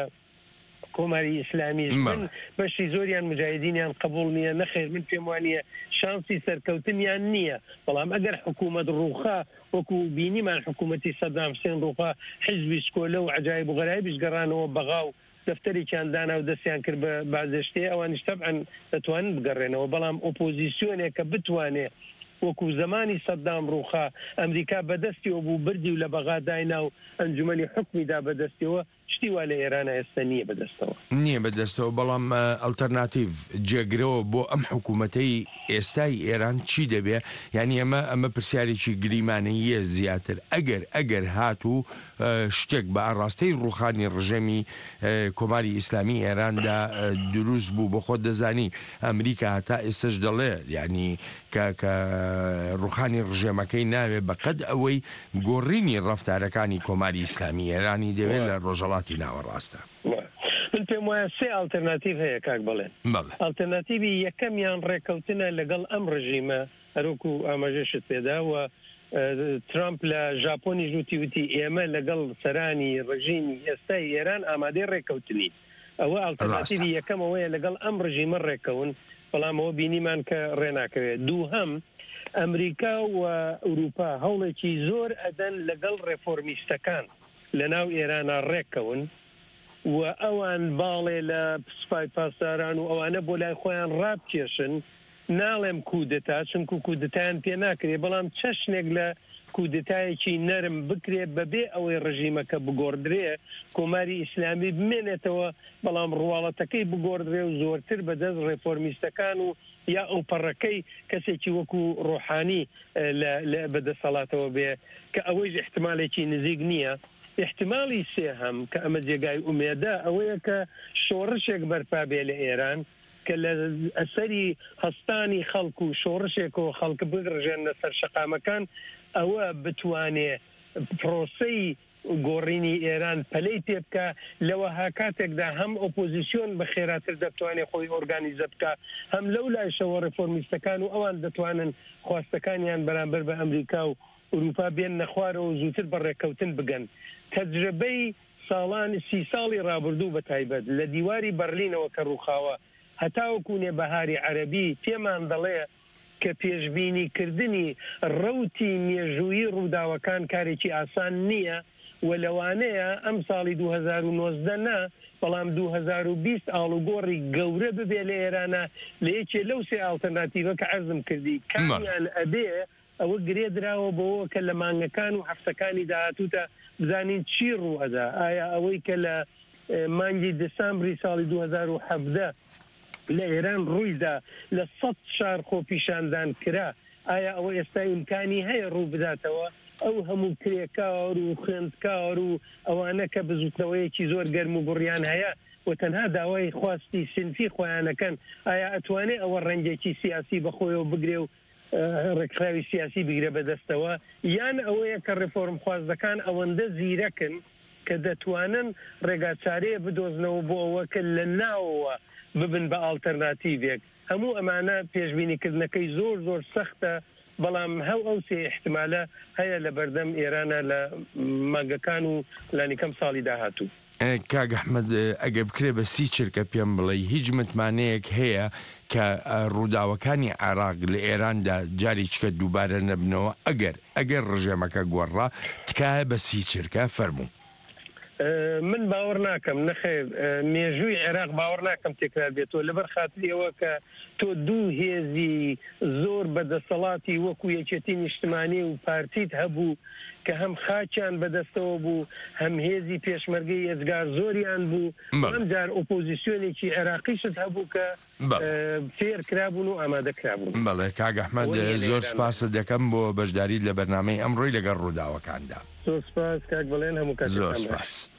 کۆماری ئیسلامی من بەشی زۆریان مجاهدینیان قبول نییە نەخێر من پێم وانە شانسی سەرکەوتنیان نییە بەڵام ئەگەر حکوومەت ڕووخا وەکو بینیمان حکوومەتی سەدام حوسێن ڕووخا حیزبی سکۆلە و عەجایب و غەرایبیش گەڕانەوە بەغا و دەفتەرێکیان دانا و دەستیان کرد بە بازشتێ ئەوانیش تەبعەن دەتوانن بگەڕێنەوە بەڵام ئۆپۆزیسیۆنێک کە بتوانێ وەکو زمانی سەدام ڕووخا ئەمریکا بەدەستیەوە بوو بردی و لە بەغا داینا و ئەنجومەنی حکمیدا بەدەستیەوە شتی وا لە ئێرانە ئێستا نییە بەدەستەوە نییە بەدەستەوە بەڵام ئەلتەرناتیڤ جێگرەوە بۆ ئەم حکوومەتەی ئێستای ئێران چی دەبێ یعنی ئەمە پرسیارێکی گریمانەیە زیاتر ئەگەر هاتوو شتێک بە ئاڕاستەی ڕووخانی ڕژەمی کۆماری ئیسلامی ئێراندا دروست بوو بۆ خۆت دەزانی ئەمریکا هەتا ئێستش دەڵێ یعنی کە ڕووخانی ڕژێمەکەی ناوێ بەقەد ئەوەی گۆڕینی ڕەفتارەکانی کۆماری ئیسلامی ئێرانی دەوێت لە ڕۆژەڵاتی ناوەڕاستە من پێم وایە سێ ئالتەرناتیڤ هەیە کاک بڵێن ئالتەرناتیڤی یەکەمیان ڕێکەوتنە لەگەڵ ئەم ڕژیمە هەروکو ئاماژەشت پێدا و ترامپ لە ژاپۆنی ژووتی ئێمە لەگەڵ سەرانی ڕژیمی ئێستای ئێران ئامادەی ڕێکەوتنی ئەوە ئالتەرناتیڤی یەکەمەوەیە لەگەڵ ئەم ڕژیمە ڕێکەون بەڵام ئەوە بینیمان کە ڕێناکەوێت دووهەم ئەمریکا و ئەوروپا هەوڵێکی زۆر ئەدەن لەگەڵ ڕێفۆرمیستەکان لە ناو ئێرانە ڕێکەون و ئەوان باڵێ لە سوپای پاسداران و ئەوانە بۆ لای خۆیان ڕابکێشن ناڵێم کودتا چونکو کودتایان پێ ناکرێ بەڵام چەشنێک لە کودتایەکی نەرم بکرێ بەبێ ئەوەی ڕژیمەکە بگۆڕدرێ کۆماری ئیسلامی بمێنێتەوە بەڵام ڕواڵەتەکەی بگۆڕدرێ و زۆرتر بەدەست ڕێفۆرمیستەکان و یا ئەو پەڕەکەی کەسێکی وەکو ڕۆحانی بەدەسەڵاتەوە بێ کە ئەوەیش احتمالێکی نزیک نییە احتمالی سێهەم کە ئەمە جێگای ئومێدە ئەوەیە کە شۆڕشێک بەرپا بێ لە ئێران کە لە ئەسەری هەستانی خەڵک و شۆڕشێکەوە خەڵک بگڕژێنە سەر شەقامەکان ئەوە بتوانێ پرۆسەی گۆڕینی ئێران پەلەی پێ بکە لەوە ها کاتێکدا هەم ئۆپۆزیسیۆن بە خێراتر دەتوانێت خۆی ئۆرگانیزە بکە هەم لەو لایشەوە ڕێفۆرمیستەکان و ئەوان دەتوانن خواستەکانیان بەرامبەر بە ئەمریکا و ئوروپا بێن نەخوارەوە زووتر بە ڕێکەوتن بگەن تەجربەی ساڵان 30 ساڵی ڕابردوو بە تایبەت لە دیواری بەرلینەوە کە ڕووخاوە هەتاوەکوونێ بەهاری عەرەبی پێمان دەڵێ کە پێشبینیکردنی ڕەوتی مێژوویی ڕووداوەکان کارێکی ئاسان نییە و لەوانەیە ئەم ساڵی 2019 نا بەڵام 2020 ئاڵوگۆڕی گەورە ببێ لە ئێرانە لە یەکێ لەو سێ ئالتەرناتیڤە کە عەرزم کردی کامیان ئەبێ ئەوە گرێدراوە بەوە کە لە مانگەکان و هەفتەکانی داهاتووتە بزانین چی ڕوئەدا ئایا ئەوەی کە لە مانگی دەسامبری ساڵی 2017 لە ئێران ڕوویدا لە 100 شار خۆپیشاندان کرا ئایا ئەوە ئێستا ئیمکانی هەیە ڕوو بداتەوە ئەو هەموو کرێکار و خوێندکار و ئەوانە کە بزوتنەوەیەکی زۆر گەرم و بڕیان هەیە و تەنها داوای خواستی سنفی خۆیانەکەن ئایا ئەتوانێت ئەوە ڕەنگێکی سیاسی بەخۆیەوە بگرێ و ڕێکخراوی سیاسی بگرێ بەدەستەوە یان ئەوەیە کە ڕێفۆرم خوازدەکان ئەوەندە زیرەکن کە دەتوانن ڕێگاچارەیە بدۆزنەوە بۆ ئەوە کە لە ناوەوە ببن بە ئالتەرناتیڤێک هەموو ئەمانە پێشبینیکردنەکەی زۆر زۆر سەختە بەڵام ئەو سێ احتمالە هەیە لە بەردەم ئێرانە لە مانگەکان و لانیکەم ساڵی داهاتوو کاک ئەحمەد ئەگە بکرێ بە سی چرکە پێم بڵێ هیچ متمانەیەک هەیە کە ڕووداوەکانی عێراق لە ئێراندا جاری چکە دووبارە نەبنەوە ئەگەر ڕژێمەکە گۆڕا تکایە بە سی چرکە فەرموو من باوەڕ ناکەم نەخێر مێژووی عێراق باوەڕ ناکەم تێکرار بێتەوە لەبەر خاتریەوە کە تۆ دوو هێزی زۆر بەدەسەڵاتی وەکو یەکێتی نیشتمانی و پارتیت هەبوو کە هەم خاچیان بەدەستەوە بوو هەم هێزی پێشمەرگەی ئێزگار زۆریان بوو ئەم جار ئۆپۆزیسیۆنێکی عێراقیشت هەبوو کە فێر کرابوون و ئامادە کرابوون بەڵێ کاک ئەحمەد زۆر سپاسە دەکەم بۆ بەشداریت لە بەرنامەی ئەمڕۆی لەگەڵ ڕووداوەکاندا زۆر سپاس کاک بڵێن هەموو کات زۆر سپاس